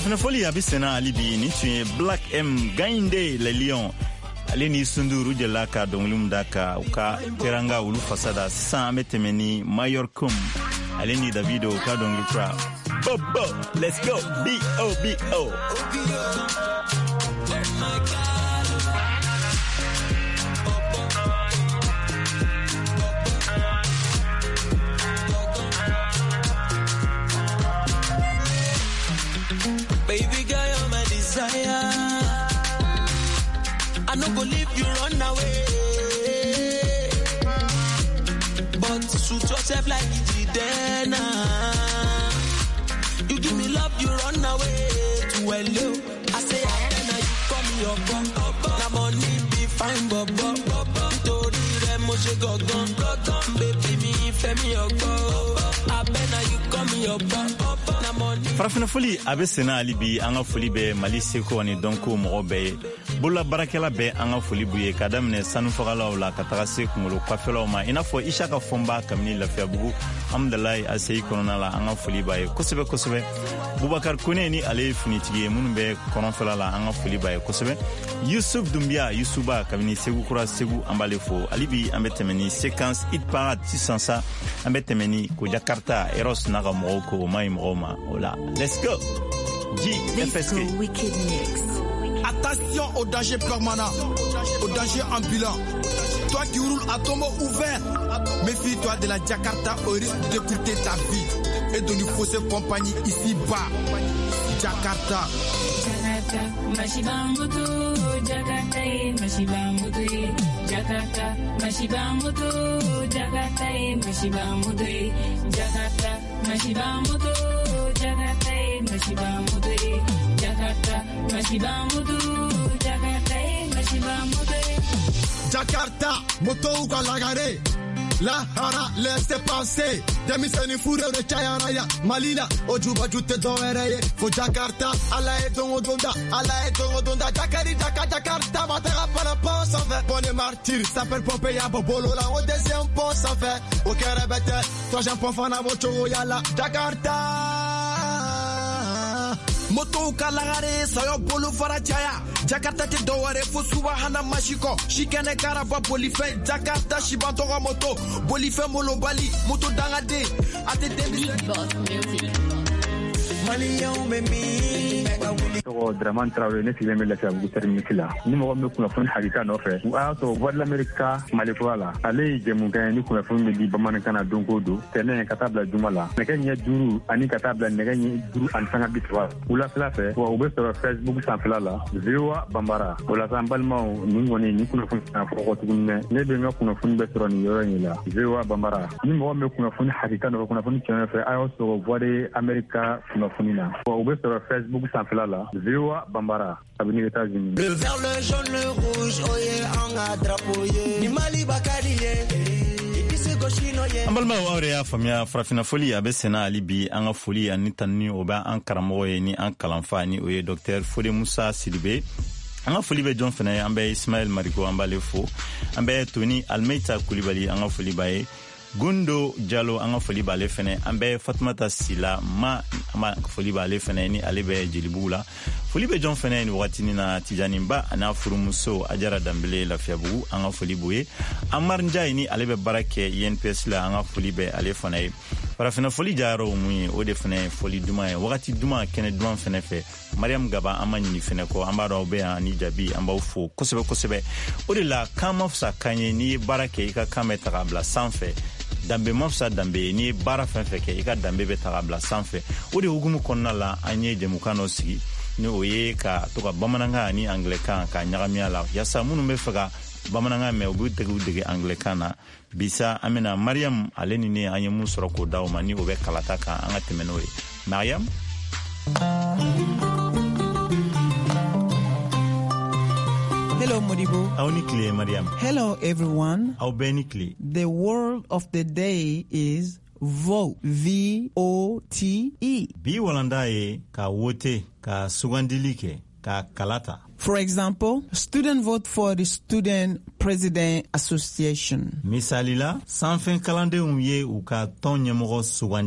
farafina foli abisena alibi ni tuye Black M Gainde le Lion ale ni sunduru de la ka donglum daka uka teranga ulu fasada sa metemeni Mayorkum ale ni Davido ka donglu pra Bobo let's go B O B O Baby girl, you're my desire. I no go leave you run away. But suit yourself like Jidena. You give me love, you run away to hello. I say I then you call me your bum. Na money be fine, bobo. Tori remo je gogon. Baby me femi your go. I bet you call me your bum. farafina foli abe sena alibi anga foli be Mali seko ni donko mo be bulla barakela be anga foli buye kadamne sanu fagala wala kataka se kungolo kwafelo ma inafo ishaka fomba kamni lafiya bugu amdalai asei konona la anga foli baye kosebe kosebe Boubacar Kone ni ale finitige munbe kononfela la anga foli baye kosebe Yusuf Dumbia Yusuba kamni segu kura segu ambale fo alibi ambetemeni séquence hit parade tisansa ambetemeni ko Jakarta Eros naga moko mai moma ola let's go G F S K Wicked Mix. Attention au danger permanent, au danger ambulant. Toi qui roules à tombeau ouvert, méfie-toi de la Jakarta au risque d'écouter ta vie et de nous fausser compagnie ici bas. Jakarta. Jakarta, Mashibangutu, Jakarta, Mashibangutu, Jakarta, Mashibangutu, Jakarta, Mashibangutu, Jakarta, Mashibangutu, Jakarta, Mashibangutu, Jakarta, Mashibangutu, Jakarta, Mashibangutu. Jakarta, moto ou kalagare. La hara laisse passer. Demi seni fure de chayaraya. Malina ojuba jute doereye. Fo Jakarta ala edongo donda ala edongo donda Jakari Jaka Jakarta matera para pont sans fait. Bonne martyr s'appelle Pompey ya bobolo la au deuxième pont sans fait. Au kerebete toi j'en prends fana mocho yala Jakarta. Moto kalagare sayo bolu farachaya Jakarta te doware fo suba hana mashiko shikene karaba bolife Jakarta shibanto moto bolife molobali moto dangade ate demi boss music Mali yaw memi to Draman Traoré ne filme la fiabu terminila ni mo me kuna fun hakika no fe a to wala America Mali wala ale je mu gan ni kuna fun me di bamana kana donko do tene katabla jumala ne kanya duru ani katabla ne kanya duru an sanga bitwa ula fla fe wa ube sur Facebook sans flala viwa bambara ula sambalma ni ngoni ni kuna fun na foko tugunne ne be nga kuna fun be sur ni yoro ni la viwa bambara ni mo me kuna fun hakika no kuna fun chene fe ayo so voide America kuna funina wa ube sur Facebook sans flala viwa bambara abini États-Unis le vert le jaune le rouge oye anga drapeau ye ni Mali bakari ye ambalma awre ya famia farafina foli abesena alibi anga foli anitani oba an karamo ye ni an kalanfani oye docteur Fode Musa Sidibe anga foli be John Fena ambe Ismaël Marigo ambale fo ambe Tony Almeida Koulibaly anga foli baye Gundo Diallo anga foli bale fene ambe Fatmata Sila ma ma foli bale fene ni alebe jilibula foli be John Fena ni watini na Tijani Mba ana furumuso ajara dambele la fiabu anga foli buye Amar Njai ni alebe barake I N P S la anga foli be ale fana parafina foli jaro mu o de fene foli duma wakati duma kene duma fene fe Mariam Gaba amani fene ko ambaro be ani jabi amba ufo kosebe kosebe o de la kamofsa kanye ni barake ika kameta kabla sanfe dambe mafsa dambe ni bara fenfe ke ika dambe be tagabla sanfe o de hugumu konna la anye jemukano sigi ni oye ka to ka bamananga ni anglican ka nyagamia la yasa munu me faga bamananga me obu tegu dege anglicana bisa amena Mariam aleni ne anye mun soro ko dawma ni obe kalata ka anga temenoe Mariam Hello, Modibo. Aunikle, Mariam. Hello, everyone. Aubenikle. The word of the day is vote. V O T E. Bi walandaye ka wote ka sugandilike ka kalata. For example, student vote for the Student President Association. Misalila, sanfen kalande umye uka ton nyemoro sugandi.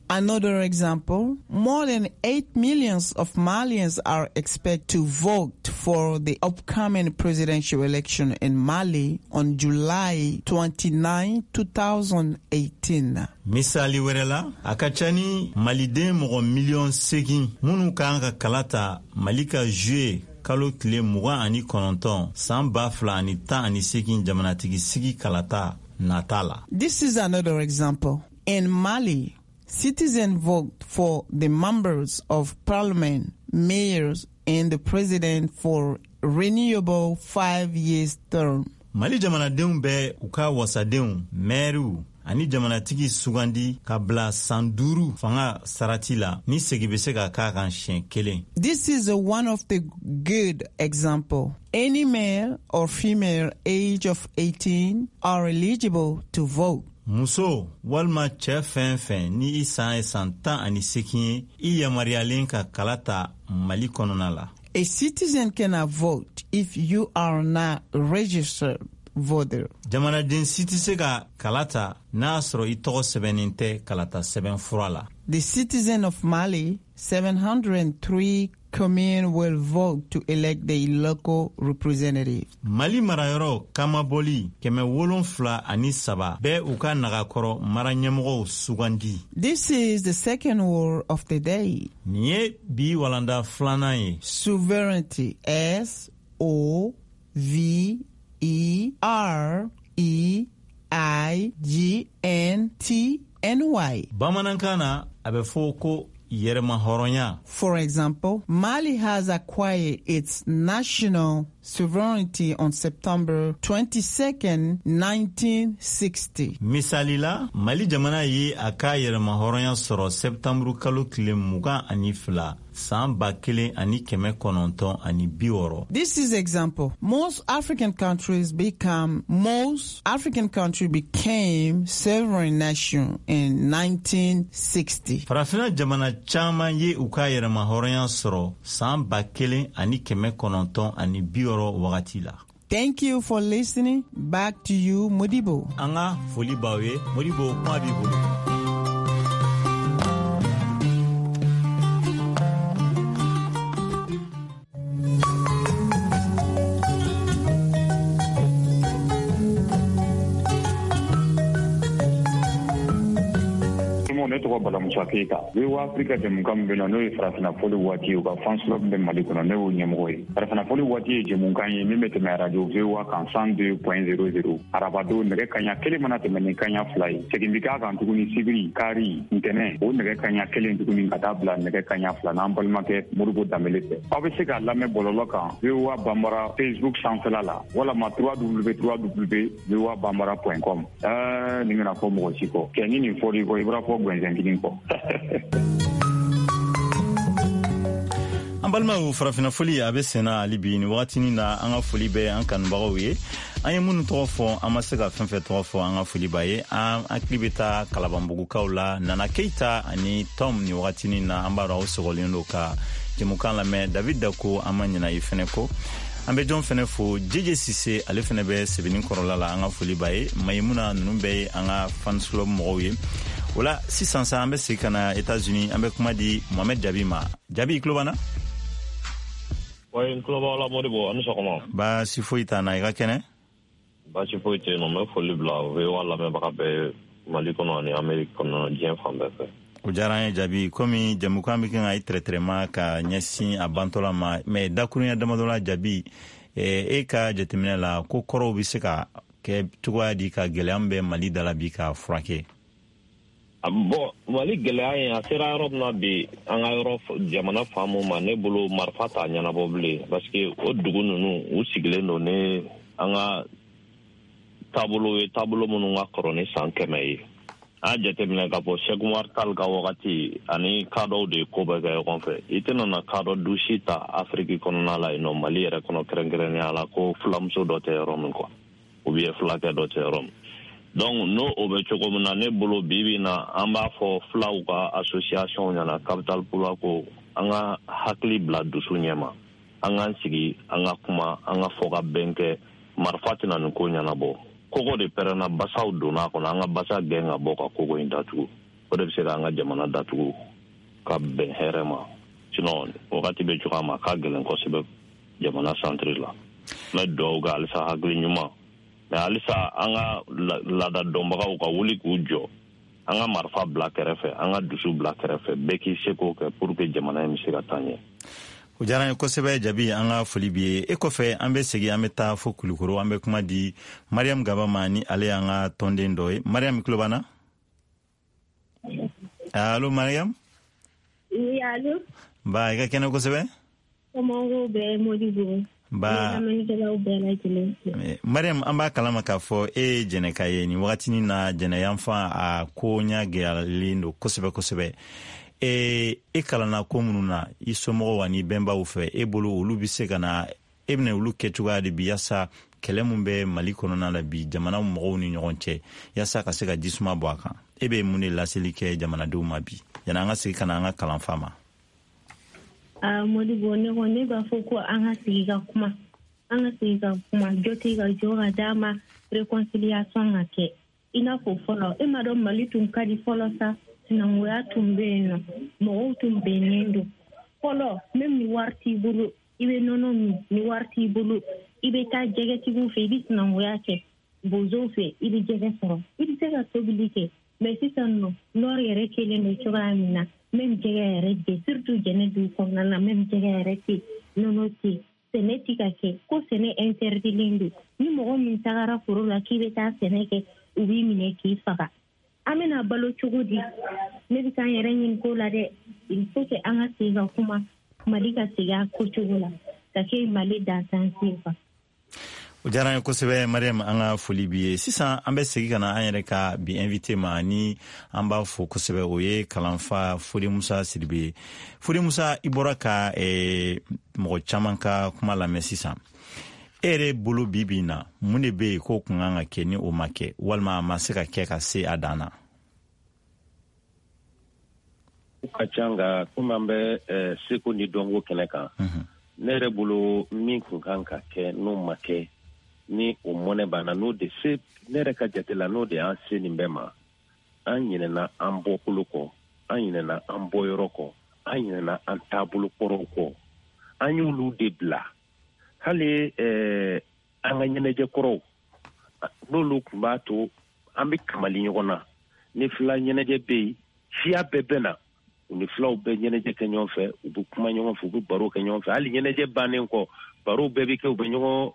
Another example, more than eight million of Malians are expected to vote for the upcoming presidential election in Mali on July twenty-ninth, twenty eighteen. Misali werela akachani Maliden mo million segin munu kanga kalata Malika juye kalo tile muga ani kononton san ba fla ani ta ani segin jamanatigi sigi kalata natala. This is another example. In Mali, citizens vote for the members of parliament, mayors, and the president for renewable five years term. Mali jamanadenw bɛ u ka wasadenw maire ani jamanatigi sugandi kabla sanduru fanga sarati la ni segi bɛ se ka k'a kan siɲɛ kelen. This is a one of the good example. Any male or female age of eighteen are eligible to vote. Muso walma cɛ fɛn fɛn ni i san ye san tan ani sekin ye i yamariyalen ka kalata Mali kɔnɔna la. A citizen cannot vote if you are not registered voter. Jamanaden si tɛ se ka kalata n'a sɔrɔ i tɔgɔ sɛbɛnnen tɛ kalata sɛbɛn fura la. The citizen of Mali, seven hundred three communes will vote to elect the local representative. Mali marayɔrɔ kamaboli kɛmɛ wolonfila ani saba bɛɛ u ka nagakɔrɔ mara ɲɛmɔgɔw sugandi. This is the second word of the day. Nin ye bi walanda filanan ye. Sovereignty. S O V E R E I G N T N Y. Bamanankan na a bɛ fɔ ko yɛrɛma hɔrɔnya. For example, Mali has acquired its national sovereignty on September twenty-second, nineteen sixty. Misali la, Mali jamana ye a ka yɛrɛma hɔrɔnya sɔrɔ Septembre kalo tile mugan ani fila san ba kelen ani kɛmɛ kɔnɔntɔn ani bi wɔɔrɔ. This is example. Most African countries become most African country became sovereign nation in nineteen sixty. Farafina jamana caman ye u ka yɛrɛma hɔrɔnya sɔrɔ san ba kelen ani kɛmɛ kɔnɔntɔn ani bi wɔɔrɔ wagati la. Thank you for listening. Back to you, Modibo. An ka foli b'aw ye. Modibo, kuma b'i bolo. ne tɔgɔ Balamusa Keyita. We wa Afrika jɛmukan min bɛ na n'o ye farafinafoli waati ye u ka fans club bɛ Mali kɔnɔ ne y'o ɲɛmɔgɔ ye. Farafinafoli waati ye jɛmukan ye min bɛ tɛmɛ radio V O A kan cent deux point zéro zéro. Arabado nɛgɛ kaɲa kelen mana tɛmɛ ni kaɲa fila ye. Segin bi k'a kan tuguni sibiri, kari, ntɛnɛn o nɛgɛ kaɲa kelen tuguni ka taa bila nɛgɛ kaɲa fila n'an balimakɛ Modibo Danbele fɛ. Aw bɛ se k'a lamɛn bɔlɔlɔ kan V O A Banbara Facebook sanfɛla la walama w w w point v o a banbara point com. Ɛɛ nin bɛna fɔ mɔgɔ si kɔ. Kɛ ni nin fɔr'i kɔ i b'a fɔ gwɛnsɛn kelen kɔ. An balimaw farafina foli a bɛ senna hali bi ni wagatini na an ka foli bɛ an kanubagaw ye. An ye minnu tɔgɔ fɔ an ma se ka fɛn fɛn tɔgɔ fɔ an ka foli b'a ye. An hakili bɛ taa Kalabanbugukaw la Nana Keita ani Tom ni wagatini na an b'a dɔn aw sɔgɔlen don ka jɛmukan lamɛn. David Dako an ma ɲinɛ i fɛnɛ kɔ. An bɛ jɔn fɛnɛ fo Jeje Sise ale fɛnɛ bɛ Sebeni kɔrɔla la an ka foli b'a ye. Mayimuna ninnu bɛɛ ye an ka fans club mɔgɔw ye. Ola sisan sa an bɛ segin ka na États-Unis an bɛ kuma di Mohamed Jabi ma. Jabi i tulo b'an na? Oui, n tulo b'aw la Modibo, a ni sɔgɔma. Baasi foyi t'an na i ka kɛnɛ? Baasi foyi tɛ yen nɔ, n bɛ foli bila V O A lamɛnbaga bɛɛ Mali kɔnɔ ani Amérique kɔnɔ diɲɛ fan bɛɛ fɛ. O diyara an ye Jabi, komi jɛmukan bɛ kɛ ka i traitement ka ɲɛsin a bantɔla ma mais dakurunya damadɔ la Jabi, e ka jateminɛ la ko kɔrɔw bɛ se ka kɛ cogoya di ka gɛlɛya min bɛ Mali da la bi ka furakɛ? Bon, Mali gɛlɛya in a sera yɔrɔ min na bi an ka yɔrɔ jamana faamu ma ne bolo marifa t'a ɲɛnabɔ bilen parce que o dugu ninnu u sigilen don ni an ka taabolo ye taabolo minnu ka kɔrɔ ni san kɛmɛ ye. An y'a jateminɛ k'a fɔ Cheikh Umar Tall ka wagati ani cas dɔw de ye ko bɛɛ kɛ ɲɔgɔn fɛ. I tɛna na cas dɔ dusi ta Afiriki kɔnɔna la yen nɔ Mali yɛrɛ kɔnɔ kɛrɛnkɛrɛnnenya la ko filamuso dɔ tɛ yɔrɔ min quoi ou bien filakɛ dɔ tɛ yɔrɔ min. Donc no o bɛ cogo min na ne bolo bi bi na an b'a fɔ filaw ka association ɲɛna capital pula ko an ka hakili bila dusu ɲɛma an k'an sigi an ka kuma an ka fɔ ka bɛn kɛ marifa tɛna nin ko ɲɛnabɔ kogo de pɛrɛnna basaw donna a kɔnɔ an ka basa gɛn ka bɔ ka kogo in datugu o o de bɛ se ka an ka jamana datugu ka bɛn hɛrɛ ma sinon wagati bɛ cogoya ma ka gɛlɛn kosɛbɛ jamana centre la n bɛ dugawu kɛ halisa hakili ɲuman mais halisa an ka laada dɔnbagaw ka wuli k'u jɔ an ka marifa bila kɛrɛfɛ an ka dusu bila kɛrɛfɛ bɛɛ k'i se k'o kɛ pour que jamana in bɛ se ka taa ɲɛ. o diyara an ye kosɛbɛ Jabi, an ka foli b'i ye. e kɔfɛ an bɛ segin an bɛ taa fo Kulukoro an bɛ kuma di Mariam Gaba ma ni ale y'an ka tɔnden dɔ ye. Mariam tulo b'an na? Allo Mariam? Oui, allo. Ba i ka kɛnɛ kosɛbɛ? Somɔgɔw bɛɛ Modibo. Ba Mariam, an b'a kalama k'a fɔ e ye jɛnɛka ye nin wagatinin na jɛnɛyanfan a ko ɲa gɛlɛyalen don kosɛbɛ kosɛbɛ. e e kalanna ko minnu na i somɔgɔw ani bɛnbaw fɛ e bolo olu bɛ se ka na e bɛna olu kɛ cogoya de bi yaasa kɛlɛ mun bɛ Mali kɔnɔna la bi jamana mɔgɔw ni ɲɔgɔn cɛ yaasa ka se ka jisuma bɔ a kan. e bɛ mun de laseli kɛ jamanadenw ma bi yanni an ka segin ka na an ka kalanfa ma? Modibo ne ko ne b'a fɔ ko an ka sigi ka kuma an ka sigi ka kuma jɔ tɛ ka jɔ ka d'a ma réconciliation ka kɛ i n'a fɔ fɔlɔ e ma dɔn Mali tun ka di fɔlɔ sa sinankunya tun bɛ yen nɔ mɔgɔw tun bɛnnen don fɔlɔ même ni wari t'i bolo i bɛ nɔnɔ min ni wari t'i bolo i bɛ taa jɛgɛtigiw fɛ i bɛ sinankunya kɛ bozow fɛ i bɛ jɛgɛ sɔrɔ i bɛ se ka tobili kɛ mais sisan nɔ nord yɛrɛ kelen don cogoya min na même jɛgɛ yɛrɛ tɛ surtout jɛnɛ du kɔnɔna na même jɛgɛ yɛrɛ tɛ nɔnɔ tɛ sɛnɛ tɛ ka kɛ ko sɛnɛ interdilen don ni mɔgɔ min tagara foro la k'i bɛ taa sɛnɛ kɛ u b'i minɛ k'i faga an bɛna balo cogo di ne bɛ k'an yɛrɛ ɲini ko la dɛ il faut que an ka segin ka kuma Mali ka segin a ko cogo la ka kɛ Mali dansansi quoi. o diyara an ye kosɛbɛ Mariam, an ka foli b'i ye. Sisan an bɛ segin ka na an yɛrɛ ka bi invité ma ni an b'a fɔ kosɛbɛ o ye kalanfa Fode Musa Sidibe ye. Fode Musa, i bɔra ka eh, mɔgɔ caman ka kuma lamɛn sisan. e yɛrɛ bolo bi bi na mun de bɛ yen k'o kun kan ka kɛ ni o ma kɛ walima a ma se ka kɛ ka se a dan na? ka ca nka komi an bɛ seko ni dɔnko kɛnɛ kan ne yɛrɛ bolo min kun kan ka kɛ n'o ma kɛ ni o mɔnɛ banna n'o de se ne yɛrɛ ka jate la n'o de y'an se nin bɛɛ ma an ɲinɛna an bɔkolo kɔ an ɲinɛna an bɔyɔrɔ kɔ an ɲinɛna an taabolo kɔrɔw kɔ an y'olu de bila hali an ka ɲɛnajɛ kɔrɔw n'olu tun b'a to an bɛ kamali ɲɔgɔn na ni fila ɲɛnajɛ bɛ yen siya bɛɛ bɛ na u ni filaw bɛ ɲɛnajɛ kɛ ɲɔgɔn fɛ u bɛ kuma ɲɔgɔn fɛ u bɛ baro kɛ ɲɔgɔn fɛ hali ɲɛnajɛ bannen kɔ baro bɛɛ bɛ kɛ u bɛ ɲɔgɔn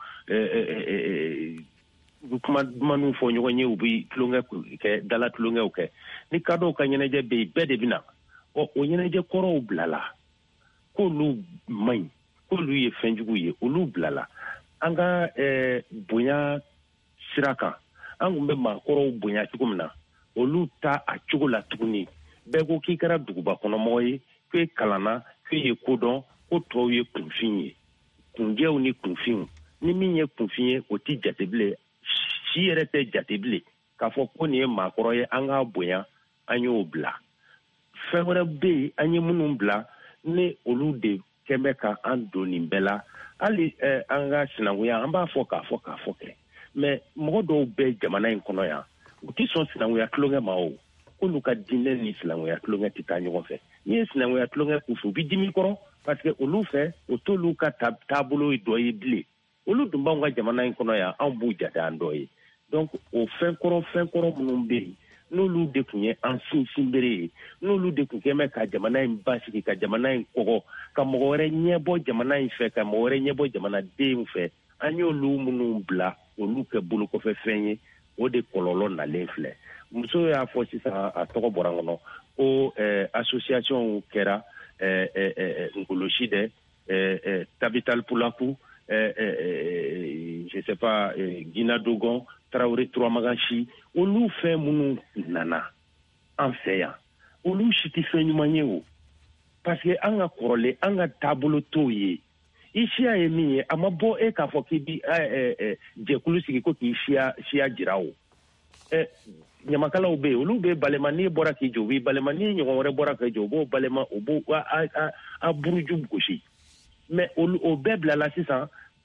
u bɛ kuma dumaniw fɔ ɲɔgɔn ye u bɛ tulonkɛ kɛ dala tulonkɛw kɛ ni kadɔw ka ɲɛnajɛ bɛ yen bɛɛ de bɛ na ɔ o ɲɛnajɛ kɔrɔw bilala k'olu man ɲi k'olu ye fɛnjugu ye olu bilala an ka bonya sira kan an tun bɛ maakɔrɔw bonya cogo min na olu ta a cogo la tuguni bɛɛ ko k'i kɛra duguba kɔnɔmɔgɔ ye k'e kalanna k'e ye kodɔn ko tɔw ye kunfin ye kunjɛw ni kunfinw ni min ye kunfin ye o tɛ jate bilen si yɛrɛ tɛ jate bilen k'a fɔ ko nin ye maakɔrɔ ye an k'a bonya an y'o bila fɛn wɛrɛ bɛ yen an ye minnu bila ni olu de kɛn bɛ ka an don nin bɛɛ la hali an ka sinankunya an b'a fɔ k'a fɔ k'a fɔ kɛ mɛ mɔgɔ dɔw bɛ jamana in kɔnɔ yan u tɛ sɔn sinankunya tulonkɛ ma o k'olu ka diinɛ ni sinankunya tulonkɛ tɛ taa ɲɔgɔn fɛ n'i ye sinankunya tulonkɛ k'u fɛ u bɛ dimi kɔrɔ parce que olu fɛ o t'olu ka taabolo dɔ ye bilen olu dun b'anw ka jamana in kɔnɔ yan anw b'u jate an dɔ ye donc o fɛn kɔrɔ fɛn kɔrɔ minnu bɛ yen n'olu de tun ye an sinsin bere ye n'olu de tun kɛn bɛ ka jamana in basigi ka jamana in kɔgɔ ka mɔgɔ wɛrɛ ɲɛbɔ jamana in fɛ ka mɔgɔ wɛrɛ ɲɛbɔ jamanadenw fɛ an y'olu minnu bila olu kɛ bolokɔfɛ fɛn ye o de kɔlɔlɔ nalen filɛ muso y'a fɔ sisan a tɔgɔ bɔra n kɔnɔ ko association kɛra ngolosi dɛ tabital pulaku je sais pas Gina Dogon Traoré Turamagansi olu fɛn minnu nana an fɛ yan olu si tɛ fɛn ɲuman ye o parce que an ka kɔrɔlen an ka taabolo t'o ye i siya ye min ye a ma bɔ e k'a fɔ k'i bi jɛkulu sigi ko k'i siya siya jira o ɲamakalaw bɛ yen olu bɛ balema n'i bɔra k'i jɔ u b'i balema n'i ɲɔgɔn wɛrɛ bɔra k'i jɔ u b'o balema u b'o a buruju gosi mais o bɛɛ bilala sisan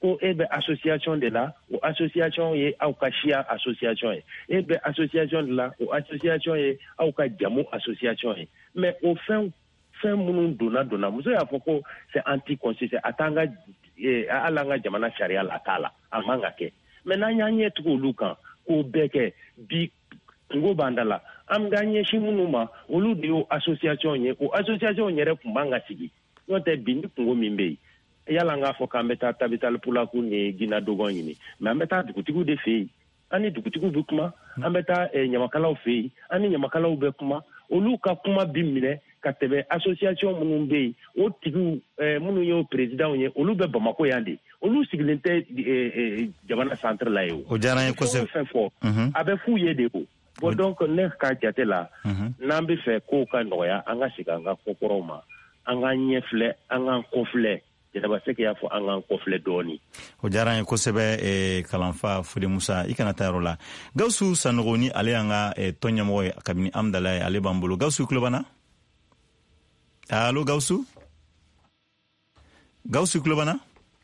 ko e be association de la o association ye aw ka chia association ye e be association de la o association ye aw ka jamu association ye mais au fin fin munun donna donna muso y'a fɔ ko c'est anti-constitutionnel atanga e alanga jamana sharia la kala amanga ke mais na nyanye tuko olu kan ko beke bi ngo bandala am ganye shimunu ma olu de o association ye o association yere kumbanga sigi no te bindi kungo mimbe yala nga fo kambeta tabital pulaku ni gina dogon yini mais ambeta dukutigu de fei ani dukutigu be kuma ambeta e nyamakalaw fei ani nyamakalaw be kuma olu ka kuma bimine ka tebe association munun be o tigu eh, munu yo president ye olu be Bamako yandi olu siglente eh, jamana centre la yo o jara ko se fo abe fu ye de ko bon donc ne ka jate la nambe fe ko ka noya anga siganga kokoroma anga nyefle anga kofle jaba seke ya fo anga kofle doni o jara ko sebe e kalanfa fude musa ikana tarola gausu sanogoni ale anga e tonya moy kabini amdala ale bambulu gausu klobana allo gausu gausu klobana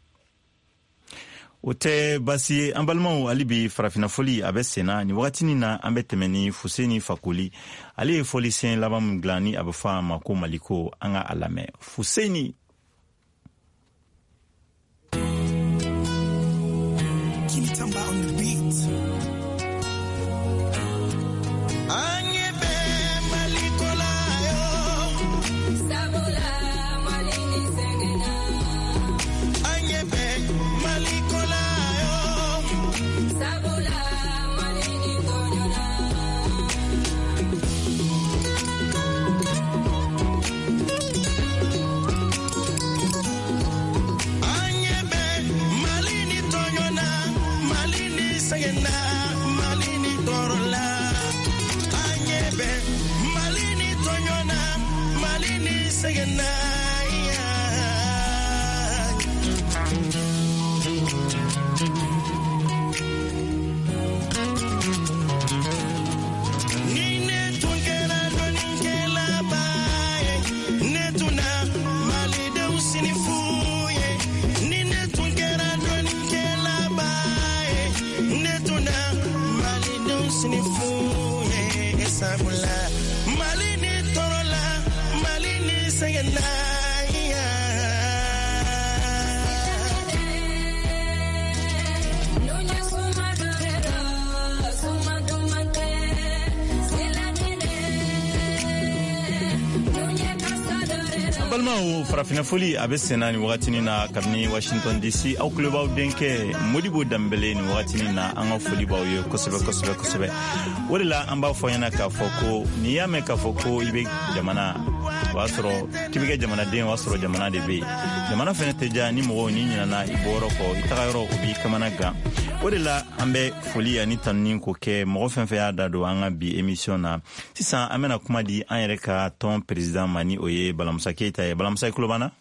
ote basi ambalmau alibi farafina foli abe sena ni wakati na ambe temeni Fuseni Fakoli ali foli sen labam glani abe fa mako maliko anga alame Fuseni Kilitamba on the beat. balmao farafina foli abe senani wakati na kabni Washington D C au klubaw denke Modibo Dambele ni wakati na anga foli bawo yo kosebe kosebe kosebe wala amba foyana ka foko ni yame ka foko ibe jamana wasoro kibige jamana den wasoro jamana de be jamana fene teja ni mo ni nyina na iboro ko itagayoro obi kamana ga wala ambe foli ani tannin ko ke mo fen fe ya dado anga bi emission na sisa amena kuma di anreka ton president mani oye Balamusa Keita e Balamusa Klobana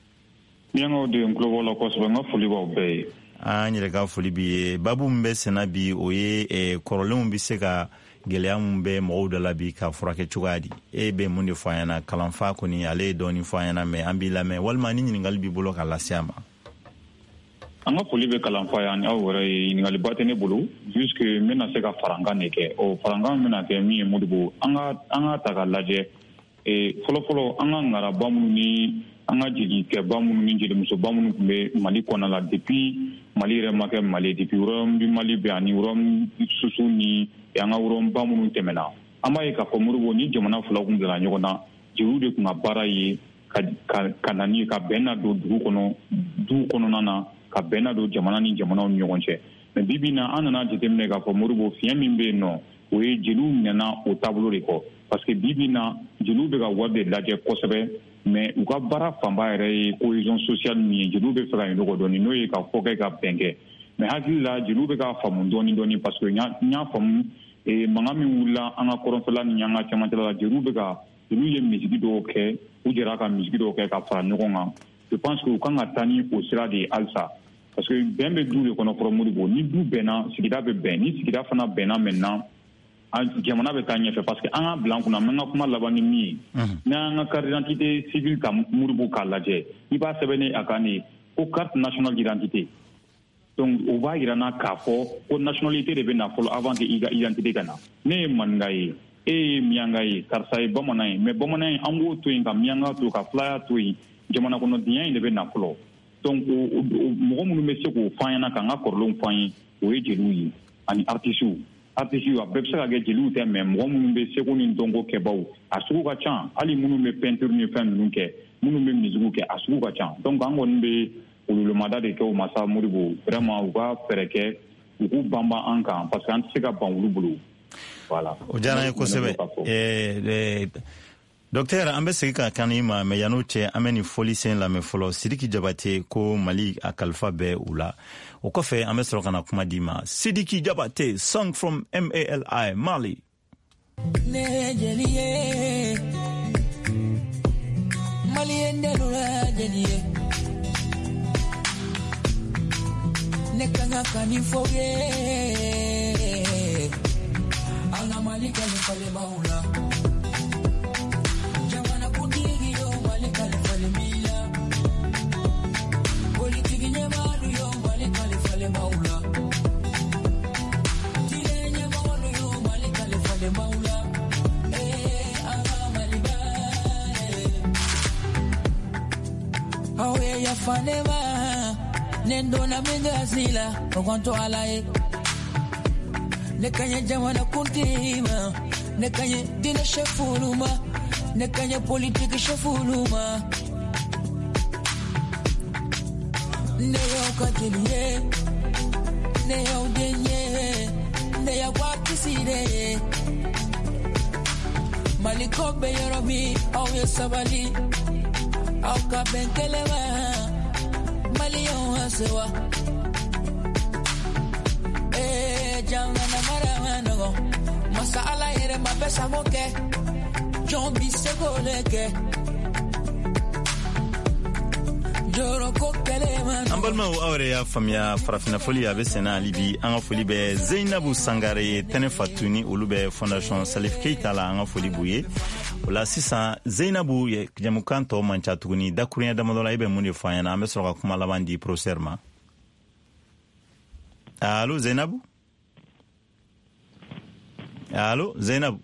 yango de nglobo la ko so nga foli ba be anyere ka foli bi babu mbe sena bi oye e korolum bi seka geleam be mo de la bi ka furake chugadi e be mundi fayana kalanfa ko ni ale doni fayana me ambila me walma ni ngal bi bolo kala siama anga foli be kalanfa yani awore ni ngal batene bolo jusque mena seka faranga neke o faranga mena ke mi mudibo anga anga taka laje e folo folo anga ngara bamu ni anga jigi ke bamu ni jigi muso bamu be mali kona la depuis mali remake mali depuis rom bi mali be ani rom susu ni anga rom bamu temena ama e ka komuru ni jamana folo kun dela nyona jiru de kun bara yi ka kanani ka bena do du kono du kono nana ka bena do jamana ni jamana nyonche me bibina anana jetemne ka komuru bo fiami be no we jiru nana o tableau reko parce que bibina jilu be ka wade laje kosebe mais u ka bara famba yɛrɛ cohésion sociale ni jilu be fera ino ko doni no ye ka foke ka benke mais hakili la jilu be ka famu doni doni parce que nya nya famu e manga mi wula anga koronfela ni anga chamantela la jilu be ka jilu ye misiki do ke u jera ka misiki do ke ka fara nyokonga je pense que u kan ka tani au sira de alsa parce que ben be du le kono promodu bo ni du bena sigida be ben ni sigida fana bena maintenant jamana be tanya fe parce que anga blanc na menga kuma labani mi na anga carte d'identité civile ka murbu ka laje iba sebene akani ko carte nationale d'identité donc o b'a yira na k'a fɔ ko nationalité de bɛ na fɔlɔ avant que i ka identité ka na ne ye maninka ye e ye miyanka ye karisa ye bamanan ye mais bamanan ye an b'o to yen ka miyanka to ka filaya to yen jamana kɔnɔdenya in de bɛ na fɔlɔ donc mɔgɔ minnu bɛ se k'o fɔ an ɲɛna k'an ka kɔrɔlenw fɔ an ye o ye jeliw ye ani artisiw artisiw a bɛɛ bɛ se ka kɛ jeliw tɛ mais mɔgɔ minnu bɛ seko ni dɔnko kɛbaw a sugu ka ca hali minnu bɛ peinture ni fɛn ninnu kɛ minnu bɛ musique kɛ a sugu ka ca donc an kɔni bɛ wololamada de kɛ o masa Modibo vraiment u ka fɛɛrɛ kɛ u k'u banban an kan parce que an tɛ se ka ban olu bolo voilà. o diyara n ye kosɛbɛ docteur an bɛ segin ka kan i ma mais yan'o cɛ an bɛ nin fɔli sen lamɛn fɔlɔ Sidiki Jabate ko Mali a kalifa bɛ u la o kɔfɛ an bɛ sɔrɔ ka na kuma di ma Sidiki Jabate song from M A L I Mali. Ne jeliye Mali endelula jeliye ne kanga kanifoge anga Mali kalifa le maula jamana kundigi yo Mali kalifa le mila politiki nyamalu yo Mali kalifa le maula tile nyamalu yo Mali kalifa le maula eh anga Mali ba awe ya fanema nendo na mengazila rogonto alae nekanye jamana kuntima nekanye dina shefuluma nekanye politiki shefuluma neyo kajeliye neyo denye neya wakisire malikobe yorobi au yesabali au kabenkelema Malion hasewa eh jangana maramano masala yere mabesa moke jombi segoleke joro kokele man an balimaw aw yɛrɛ y'a faamuya farafina foli a bɛ sɛnɛ hali bi an ka foli bɛ Zeinabu Sangare ye Tɛnɛ Fatuni olu bɛ fondation Salif Keita la an ka foli b'u ye o la sisan Zeinabu ye jamukan tɔ man ca tuguni dakurunya damadɔ la i bɛ mun de fɔ an ɲɛna an bɛ sɔrɔ ka kuma laban di professeur ma allo Zeinabu allo Zeinabu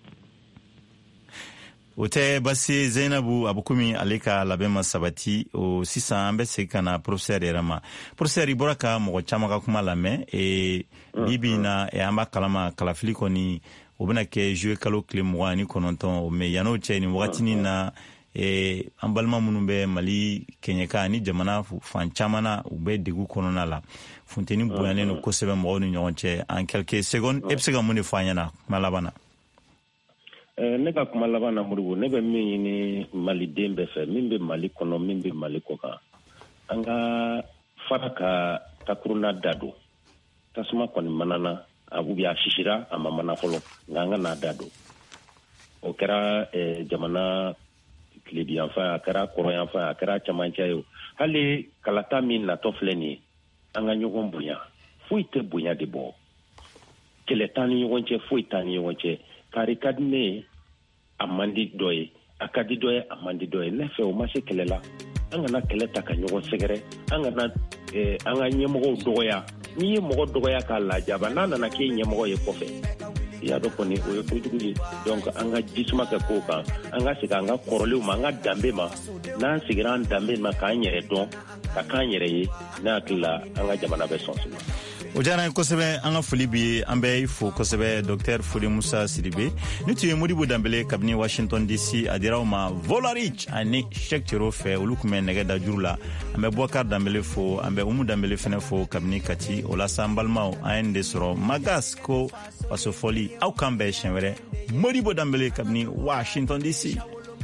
o tɛ basi Zeinabu a bɛ komi ale ka labɛn ma sabati o sisan an bɛ segin ka na professeur yɛrɛ ma professeur i bɔra ka mɔgɔ caman ka kuma lamɛn e bi bi in na an b'a kalama kalafili kɔni o bɛna kɛ juillet kalo tile mugan ani kɔnɔntɔn mais yan'o cɛ nin wagatinin na an balima minnu bɛ Mali kɛɲɛka ani jamana fan caman na u bɛ degun kɔnɔna la funteni bonyalen don kosɛbɛ mɔgɔw ni ɲɔgɔn cɛ en quelques secondes e bɛ se ka mun de fɔ an ɲɛna kuma laban na. ne ka kuma laban na Modibo ne bɛ min ɲini maliden bɛɛ fɛ min bɛ Mali kɔnɔ min bɛ Mali kɔ kan an ka fara ka takuruna da don tasuma kɔni manana a ou bien a sisira a ma mana fɔlɔ nka an ka n'a da don o kɛra jamana tilebiyanfan a kɛra kɔrɔyanfan a kɛra camancɛ ye hali kalata min natɔ filɛ nin ye an ka ɲɔgɔn bonya foyi tɛ bonya de bɔ kɛlɛ t'an ni ɲɔgɔn cɛ foyi t'an ni ɲɔgɔn cɛ kari ka di ne ye a man di dɔ ye a ka di dɔ ye a man di dɔ ye ne fɛ o ma se kɛlɛ la an kana kɛlɛ ta ka ɲɔgɔn sɛgɛrɛ an kana an ka ɲɛmɔgɔw dɔgɔya n'i ye mɔgɔ dɔgɔya k'a lajaba n'a nana k'e ɲɛmɔgɔ ye kɔfɛ i y'a dɔn kɔni o ye kojugu ye donc an ka jisuma kɛ kow kan an ka segin an ka kɔrɔlenw ma an ka danbe ma n'an segira an danbe ma k'an yɛrɛ dɔn ka k'an yɛrɛ ye ne hakili la an ka jamana bɛ sɔn suma. o diyara n ye kosɛbɛ an ka foli bi an bɛ fo kosɛbɛ docteur Fode Musa Sidibe ni tun ye Modibo Danbele kabini Washington D C a dira u ma Volarich ani Cheikh Thierno fɛ olu tun bɛ nɛgɛ da juru la an bɛ Boubacar Danbele fo an bɛ Umu Danbele fɛnɛ fo kabini Kati o la sa an balimaw an ye de sɔrɔ Magas ko faso fɔli aw kan bɛɛ siɲɛ wɛrɛ Modibo Danbele kabini Washington D C.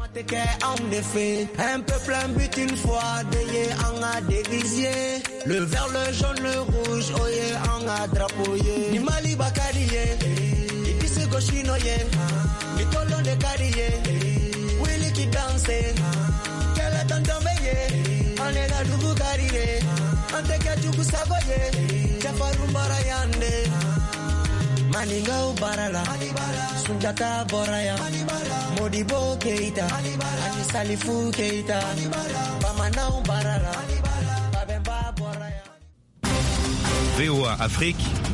Un peuple, un but, une fois, d'ayé, on a déguisé. Le vert, le jaune, le rouge, oyé, on a drapeaué. Ni Mali Bakariye, ici c'est Goshinoye, ni Tolon de Kariye, Willy qui dansait, qu'elle a tant d'embêté, on est là d'Ougou Karire, on te qu'à Djougou Sagoye, Chafarou Barayande. Maningao Barala, Sundata Boraya, Modibo Keita, Ani Salifu Keita, Bamanao Barala, Babemba Boraya. V O A Afrique